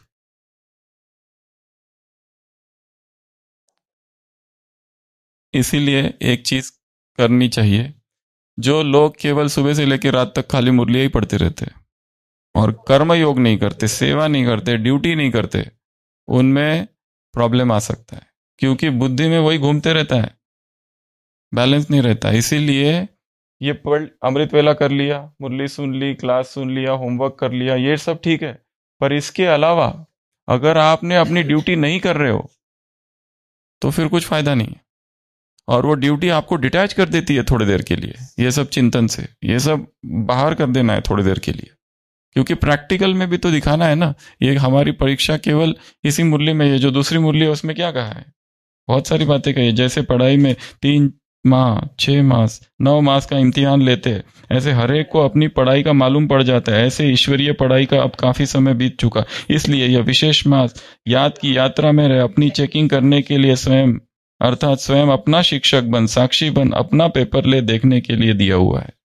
इसीलिए एक चीज करनी चाहिए। जो लोग केवल सुबह से लेकर रात तक खाली मुरलियां ही पढ़ते रहते हैं और कर्म योग नहीं करते, सेवा नहीं करते, ड्यूटी नहीं करते, उनमें प्रॉब्लम आ सकता है, क्योंकि बुद्धि में वही घूमते रहता है, बैलेंस नहीं रहता। इसीलिए ये पढ़, अमृत वेला कर लिया, मुरली सुन ली, क्लास सुन लिया, होमवर्क कर लिया, ये सब ठीक है, पर इसके अलावा अगर आपने अपनी ड्यूटी नहीं कर रहे हो तो फिर कुछ फायदा नहीं है। और वो ड्यूटी आपको डिटैच कर देती है थोड़ी देर के लिए, ये सब चिंतन से, ये सब बाहर कर देना है थोड़ी देर के लिए, क्योंकि प्रैक्टिकल में भी तो दिखाना है ना। ये हमारी परीक्षा केवल इसी मुरली में, ये जो दूसरी मुरली है उसमें क्या कहा है, बहुत सारी बातें कही, जैसे पढ़ाई में तीन माह, छह मास, नौ मास का इम्तिहान लेते हैं। ऐसे हर एक को अपनी पढ़ाई का मालूम पड़ जाता है। ऐसे ईश्वरीय पढ़ाई का अब काफी समय बीत चुका, इसलिए यह विशेष मास याद की यात्रा में रहे, अपनी चेकिंग करने के लिए स्वयं, अर्थात स्वयं अपना शिक्षक बन, साक्षी बन, अपना पेपर ले देखने के लिए दिया हुआ है।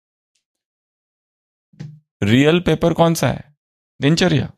रियल पेपर कौन सा है? दिनचर्या।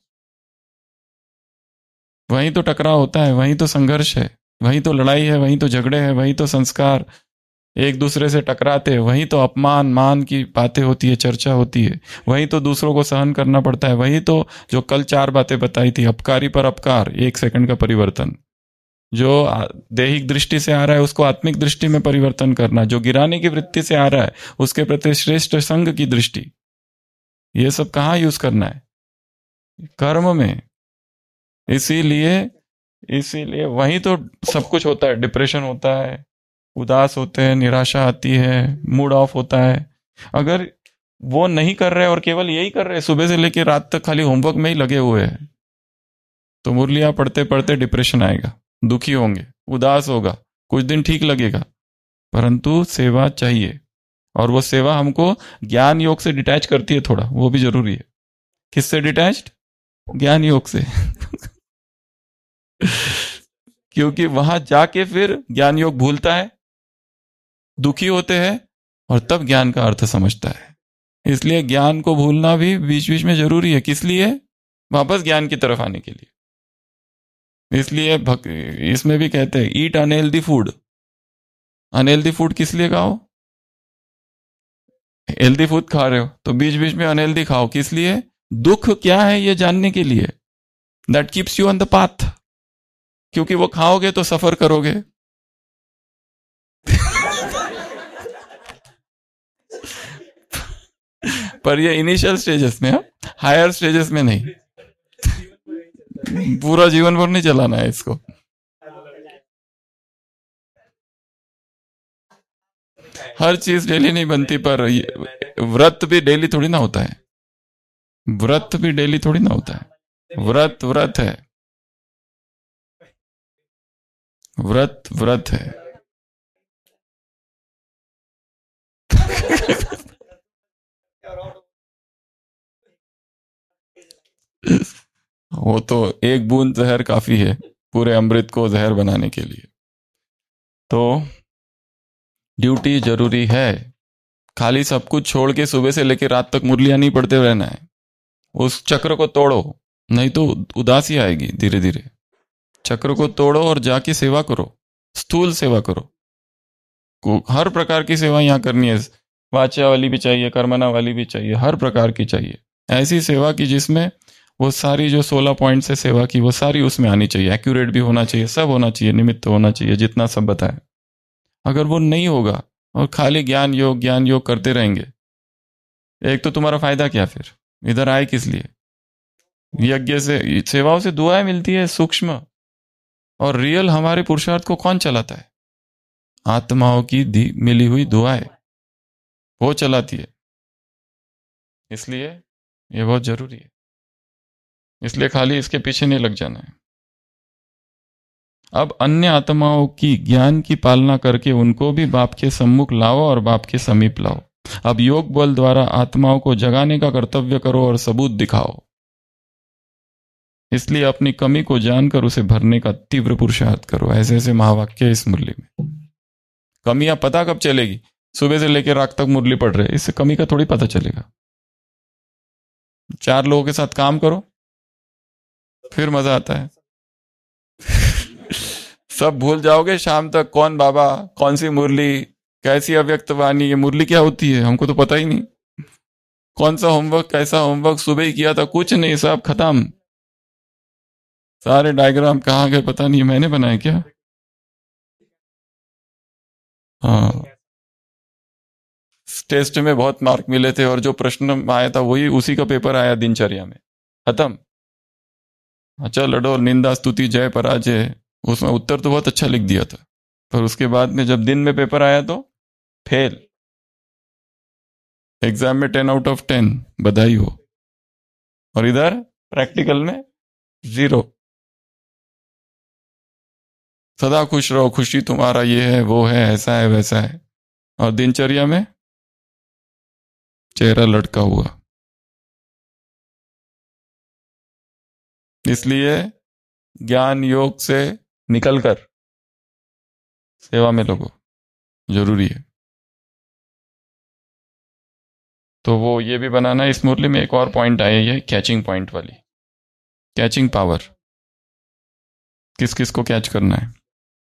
वहीं तो टकराव होता है, वहीं तो संघर्ष है, वहीं तो लड़ाई है, वहीं तो झगड़े हैं, वहीं तो संस्कार एक दूसरे से टकराते हैं, वहीं तो अपमान मान की बातें होती है, चर्चा होती है, वहीं तो दूसरों को सहन करना पड़ता है, वहीं तो जो कल चार बातें बताई थी, अपकारी पर अपकार, एक सेकंड का परिवर्तन, जो दैहिक दृष्टि से आ रहा है उसको आत्मिक दृष्टि में परिवर्तन करना, जो गिराने की वृत्ति से आ रहा है उसके प्रति श्रेष्ठ संग की दृष्टि, ये सब कहाँ यूज करना है? कर्म में। इसीलिए इसीलिए वहीं तो सब कुछ होता है। डिप्रेशन होता है, उदास होते हैं, निराशा आती है, मूड ऑफ होता है। अगर वो नहीं कर रहे और केवल यही कर रहे, सुबह से लेकर रात तक खाली होमवर्क में ही लगे हुए हैं, तो मुरलियां पढ़ते पढ़ते डिप्रेशन आएगा, दुखी होंगे, उदास होगा, कुछ दिन ठीक लगेगा, परंतु सेवा चाहिए। और वो सेवा हमको ज्ञान योग से डिटैच करती है थोड़ा, वो भी जरूरी है। किससे डिटैच्ड? ज्ञान योग से क्योंकि वहां जाके फिर ज्ञान योग भूलता है, दुखी होते हैं, और तब ज्ञान का अर्थ समझता है। इसलिए ज्ञान को भूलना भी बीच बीच में जरूरी है। किस लिए? वापस ज्ञान की तरफ आने के लिए। इसलिए भक, इसमें भी कहते हैं eat unhealthy food. Unhealthy food किस लिए खाओ? हेल्दी फूड खा रहे हो तो बीच बीच में अनहेल्दी खाओ, किस लिए? दुख क्या है ये जानने के लिए। That keeps you on the path. क्योंकि वो खाओगे तो सफर करोगे पर ये इनिशियल स्टेजेस में, हायर स्टेजेस में नहीं। पूरा जीवन भर नहीं चलाना है इसको। हर चीज डेली नहीं बनती, पर व्रत भी डेली थोड़ी ना होता है। व्रत भी डेली थोड़ी ना होता है। व्रत व्रत है, व्रत व्रत है। वो तो एक बूंद जहर काफी है पूरे अमृत को जहर बनाने के लिए। तो ड्यूटी जरूरी है। खाली सब कुछ छोड़ के सुबह से लेकर रात तक मुरलियां नहीं पढ़ते रहना है। उस चक्र को तोड़ो, नहीं तो उदासी आएगी धीरे धीरे। चक्र को तोड़ो और जाके सेवा करो, स्थूल सेवा करो। हर प्रकार की सेवा यहाँ करनी है। वाचा वाली भी चाहिए, कर्मना वाली भी चाहिए, हर प्रकार की चाहिए। ऐसी सेवा की जिसमें वो सारी जो सोलह पॉइंट से सेवा की वो सारी उसमें आनी चाहिए। एक्यूरेट भी होना चाहिए, सब होना चाहिए, निमित्त होना चाहिए, जितना सब बताए। अगर वो नहीं होगा और खाली ज्ञान योग ज्ञान योग करते रहेंगे, एक तो तुम्हारा फायदा क्या? फिर इधर आए किस लिए? यज्ञ से, सेवाओं से दुआएं मिलती है सूक्ष्म, और रियल हमारे पुरुषार्थ को कौन चलाता है? आत्माओं की दी मिली हुई दुआएं वो चलाती है। इसलिए ये बहुत जरूरी है। इसलिए खाली इसके पीछे नहीं लग जाना है। अब अन्य आत्माओं की ज्ञान की पालना करके उनको भी बाप के सम्मुख लाओ और बाप के समीप लाओ। अब योग बल द्वारा आत्माओं को जगाने का कर्तव्य करो और सबूत दिखाओ। इसलिए अपनी कमी को जानकर उसे भरने का तीव्र पुरुषार्थ करो। ऐसे ऐसे महावाक्य इस मुरली में। कमियां पता कब चलेगी? सुबह से लेकर रात तक मुरली पढ़ रहे, इससे कमी का थोड़ी पता चलेगा। चार लोगों के साथ काम करो, फिर मजा आता है। सब भूल जाओगे शाम तक, कौन बाबा, कौन सी मुरली, कैसी अव्यक्त वाणी, ये मुरली क्या होती है हमको तो पता ही नहीं। कौन सा होमवर्क, कैसा होमवर्क सुबह ही किया था, कुछ नहीं, सब खत्म। सारे डायग्राम कहाँ गए पता नहीं, मैंने बनाए क्या? हाँ, टेस्ट में बहुत मार्क मिले थे और जो प्रश्न आया था वही, उसी का पेपर आया दिनचर्या में, खत्म। अच्छा लड़ो, निंदा स्तुति जय पराजय, उसमें उत्तर तो बहुत अच्छा लिख दिया था, पर उसके बाद में जब दिन में पेपर आया तो फेल। एग्जाम में टेन आउट ऑफ टेन, बधाई हो। और इधर प्रैक्टिकल में जीरो। सदा खुश रहो, खुशी तुम्हारा ये है वो है, ऐसा है वैसा है। और दिनचर्या में चेहरा लटका हुआ। इसलिए ज्ञान योग से निकलकर सेवा में लगो, जरूरी है। तो वो ये भी बनाना है। इस मुरली में एक और पॉइंट आया, ये कैचिंग पॉइंट वाली, कैचिंग पावर। किस किस को कैच करना है,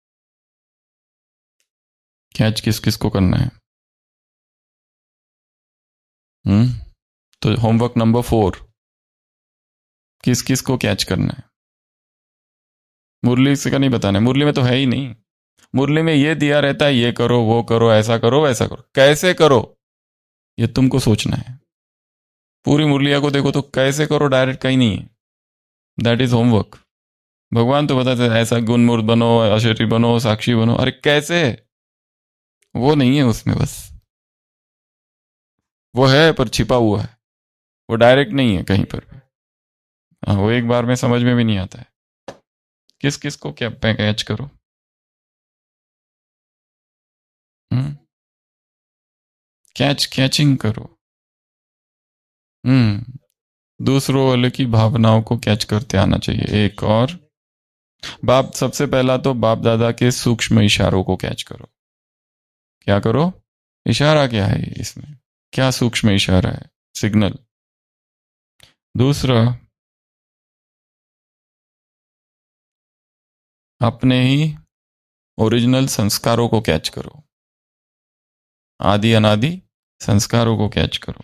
कैच किस किस को करना है। हम्म तो होमवर्क नंबर फोर, किस किस को कैच करना है। मुरली से का नहीं बताना है, मुरली में तो है ही नहीं। मुरली में ये दिया रहता है, ये करो वो करो ऐसा करो वैसा करो, कैसे करो ये तुमको सोचना है। पूरी मुरलिया को देखो तो कैसे करो डायरेक्ट कहीं नहीं है, दैट इज होमवर्क। भगवान तो बताते हैं ऐसा गुणमूर्त बनो, अशरीरी बनो, साक्षी बनो, अरे कैसे, वो नहीं है उसमें, बस वो है पर छिपा हुआ है, वो डायरेक्ट नहीं है कहीं पर भी। हाँ, वो एक बार में समझ में भी नहीं आता है। किस किस को क्या कैच करो। हम्म कैच कैचिंग करो। हम्म दूसरों वाले की भावनाओं को कैच करते आना चाहिए। एक और बाप, सबसे पहला तो बाप दादा के सूक्ष्म इशारों को कैच करो। क्या करो, इशारा क्या है इसमें, क्या सूक्ष्म इशारा है, सिग्नल। दूसरा, अपने ही ओरिजिनल संस्कारों को कैच करो, आदि अनादि संस्कारों को कैच करो।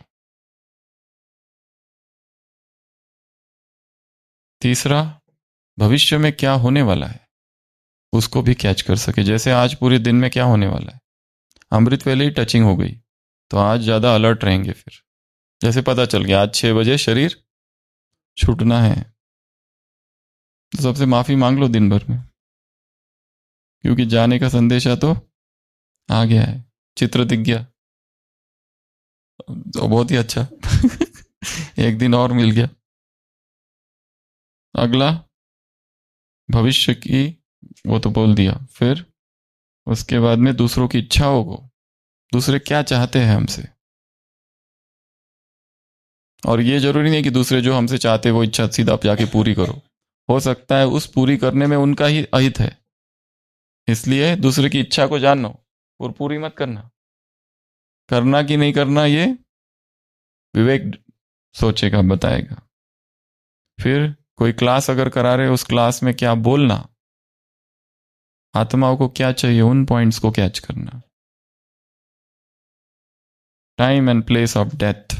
तीसरा, भविष्य में क्या होने वाला है उसको भी कैच कर सके। जैसे आज पूरे दिन में क्या होने वाला है, अमृत वेले ही टचिंग हो गई तो आज ज्यादा अलर्ट रहेंगे। फिर जैसे पता चल गया आज छह बजे शरीर छूटना है, तो सबसे माफी मांग लो दिन भर में, क्योंकि जाने का संदेशा तो आ गया है, चित्र दिख गया तो बहुत ही अच्छा। एक दिन और मिल गया। अगला, भविष्य की वो तो बोल दिया। फिर उसके बाद में दूसरों की इच्छाओं को, दूसरे क्या चाहते हैं हमसे। और ये जरूरी नहीं कि दूसरे जो हमसे चाहते वो इच्छा सीधा आप जाके पूरी करो, हो सकता है उस पूरी करने में उनका ही अहित है। इसलिए दूसरे की इच्छा को जानो और पूरी मत करना। करना कि नहीं करना ये विवेक सोचेगा, बताएगा। फिर कोई क्लास अगर करा रहे उस क्लास में क्या बोलना, आत्माओं को क्या चाहिए, उन पॉइंट्स को कैच करना। Time and place of death,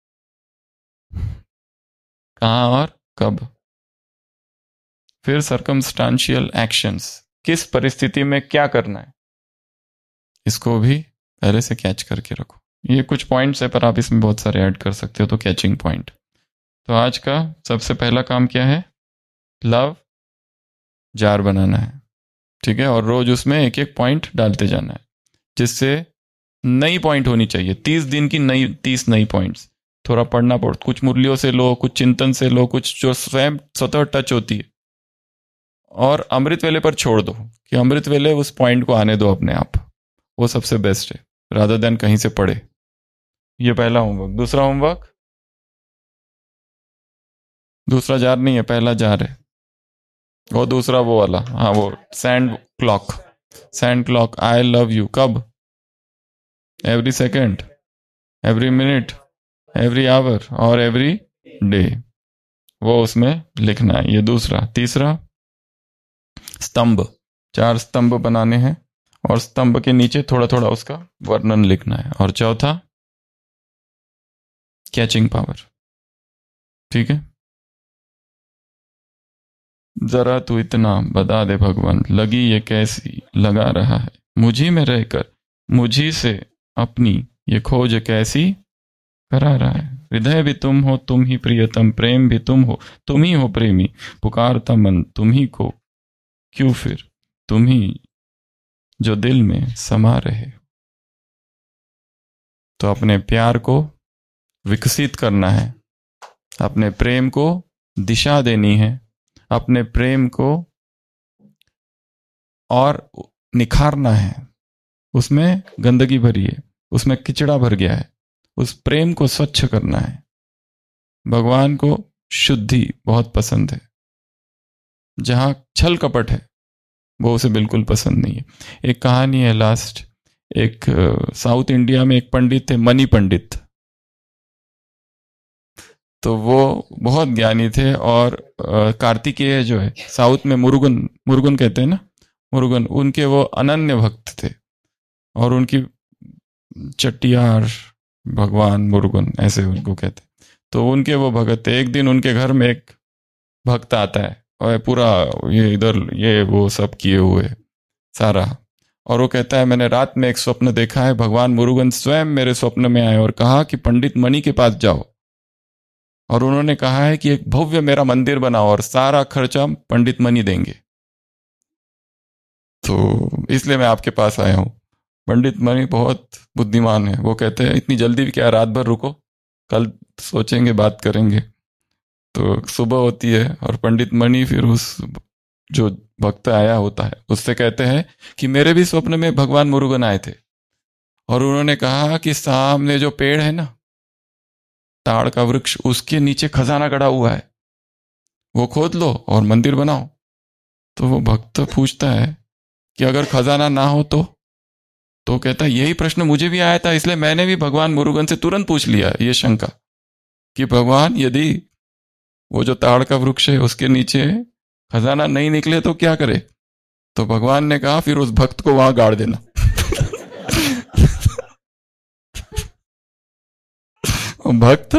कहां और कब। फिर सर्कमस्टांशियल एक्शंस, किस परिस्थिति में क्या करना है, इसको भी पहले से कैच करके रखो। ये कुछ पॉइंट्स है पर आप इसमें बहुत सारे ऐड कर सकते हो, तो कैचिंग पॉइंट। तो आज का सबसे पहला काम क्या है, लव जार बनाना है, ठीक है। और रोज उसमें एक एक पॉइंट डालते जाना है, जिससे नई पॉइंट होनी चाहिए। तीस दिन की नई, तीस नई पॉइंट्स। थोड़ा पढ़ना पड़, कुछ मुरलियों से लो, कुछ चिंतन से लो, कुछ जो स्वयं स्वतः टच होती है। और अमृत वेले पर छोड़ दो कि अमृत वेले उस पॉइंट को आने दो अपने आप, वो सबसे बेस्ट है रादर देन कहीं से पढ़े। ये पहला होमवर्क। दूसरा होमवर्क, दूसरा जार नहीं है, पहला जार है वो, दूसरा वो वाला, हाँ वो sand clock. Sand clock, I love you कब, every second, every minute, every hour और एवरी डे, वो उसमें लिखना है। ये दूसरा। तीसरा, स्तंभ, चार स्तंभ बनाने हैं और स्तंभ के नीचे थोड़ा थोड़ा उसका वर्णन लिखना है। और चौथा, कैचिंग पावर, ठीक है। जरा तू इतना बता दे भगवान, लगी ये कैसी लगा रहा है, मुझी में रहकर मुझी से अपनी ये खोज कैसी करा रहा है। हृदय भी तुम हो, तुम ही प्रियतम, प्रेम भी तुम हो, तुम ही हो प्रेमी, पुकारता मन तुम ही को, क्यों फिर तुम ही जो दिल में समा रहे। तो अपने प्यार को विकसित करना है, अपने प्रेम को दिशा देनी है, अपने प्रेम को और निखारना है। उसमें गंदगी भरी है, उसमें किचड़ा भर गया है। उस प्रेम को स्वच्छ करना है। भगवान को शुद्धि बहुत पसंद है। जहां छल कपट है वो उसे बिल्कुल पसंद नहीं है। एक कहानी है लास्ट, एक साउथ इंडिया में एक पंडित थे, मनी पंडित। तो वो बहुत ज्ञानी थे और कार्तिकेय जो है साउथ में मुरुगन, मुरुगन कहते हैं ना, मुरुगन, उनके वो अनन्य भक्त थे और उनकी चट्टियार भगवान मुरुगन ऐसे उनको कहते। तो उनके वो भगत थे। एक दिन उनके घर में एक भक्त आता है और पूरा ये इधर ये वो सब किए हुए सारा, और वो कहता है मैंने रात में एक स्वप्न देखा है, भगवान मुरुगन स्वयं मेरे स्वप्न में आए और कहा कि पंडित मणि के पास जाओ, और उन्होंने कहा है कि एक भव्य मेरा मंदिर बनाओ और सारा खर्चा पंडित मणि देंगे। तो इसलिए मैं आपके पास आया हूं। पंडित मणि बहुत बुद्धिमान है। वो कहते हैं इतनी जल्दी भी क्या, रात भर रुको, कल सोचेंगे, बात करेंगे। तो सुबह होती है और पंडित मणि फिर उस जो भक्त आया होता है उससे कहते हैं कि मेरे भी स्वप्न में भगवान मुरुगन आए थे और उन्होंने कहा कि सामने जो पेड़ है ना, ताड़ का वृक्ष, उसके नीचे खजाना गड़ा हुआ है, वो खोद लो और मंदिर बनाओ। तो वो भक्त पूछता है कि अगर खजाना ना हो तो तो कहता है यही प्रश्न मुझे भी आया था, इसलिए मैंने भी भगवान मुरुगन से तुरंत पूछ लिया ये शंका कि भगवान यदि वो जो ताड़ का वृक्ष है उसके नीचे खजाना नहीं निकले तो क्या करे। तो भगवान ने कहा फिर उस भक्त को वहां गाड़ देना। भक्त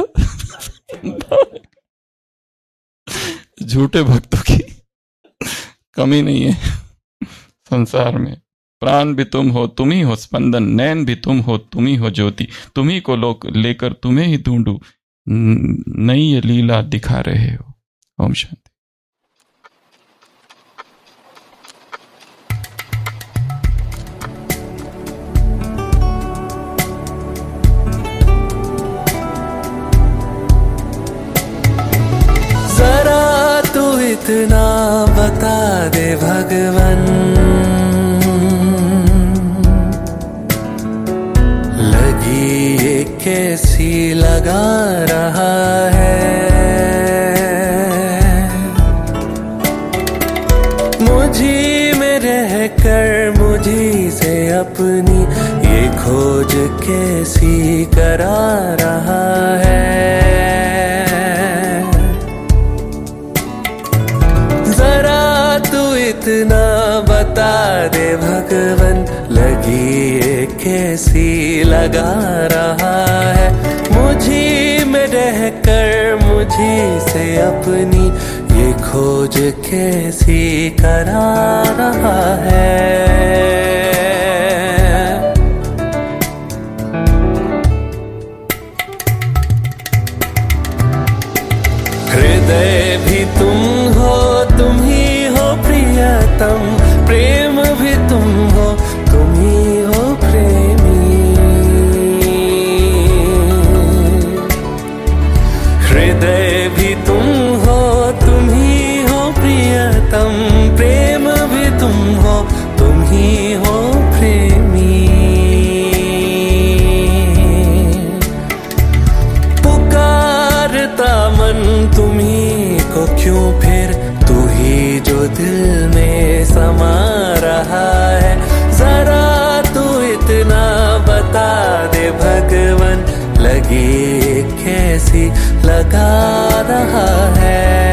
झूठे भक्तों की कमी नहीं है संसार में। प्राण भी तुम हो, तुम ही हो स्पंदन, नैन भी तुम हो, तुम ही हो ज्योति, तुम्ही को लोग लेकर तुम्हें ही ढूंढू, नई ये लीला दिखा रहे हो। ओम शांति। जरा तू इतना बता दे भगवन, कैसी लगा रहा है मुझी में रहकर, मुझी से अपनी ये खोज कैसी करा रहा है। जरा तू इतना बता दे भगवन, लगी ये कैसी लगा रहा है मुझी में रहकर, मुझी से अपनी ये खोज कैसी करा रहा है। हृदय भी तुम हो, तुम ही हो प्रियतम, प्रेम भी तुम हो, तुम ही हो प्रेमी। हृदय भी तुम हो, तुम ही हो प्रियतम, प्रेम भी तुम हो, तुम ही हो प्रेमी। पुकारता मन तुम्ही को क्यों फिर, तू ही जो दिल में समा रहा है। जरा तू इतना बता दे भगवन, लगी कैसी लगा रहा है।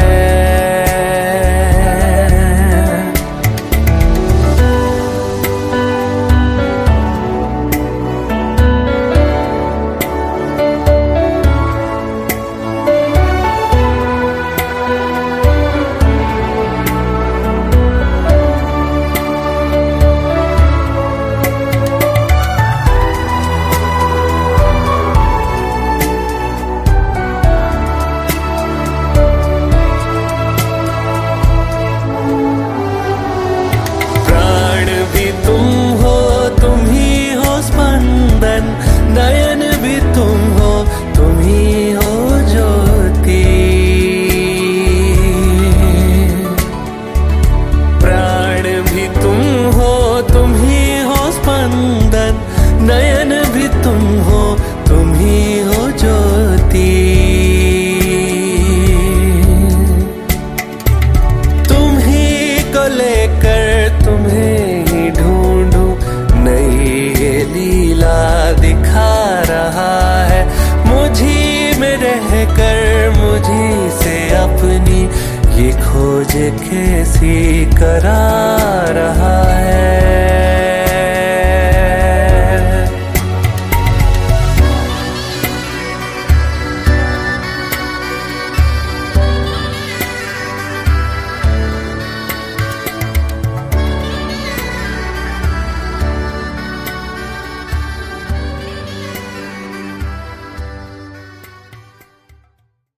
ये खोज कैसी करा रहा है।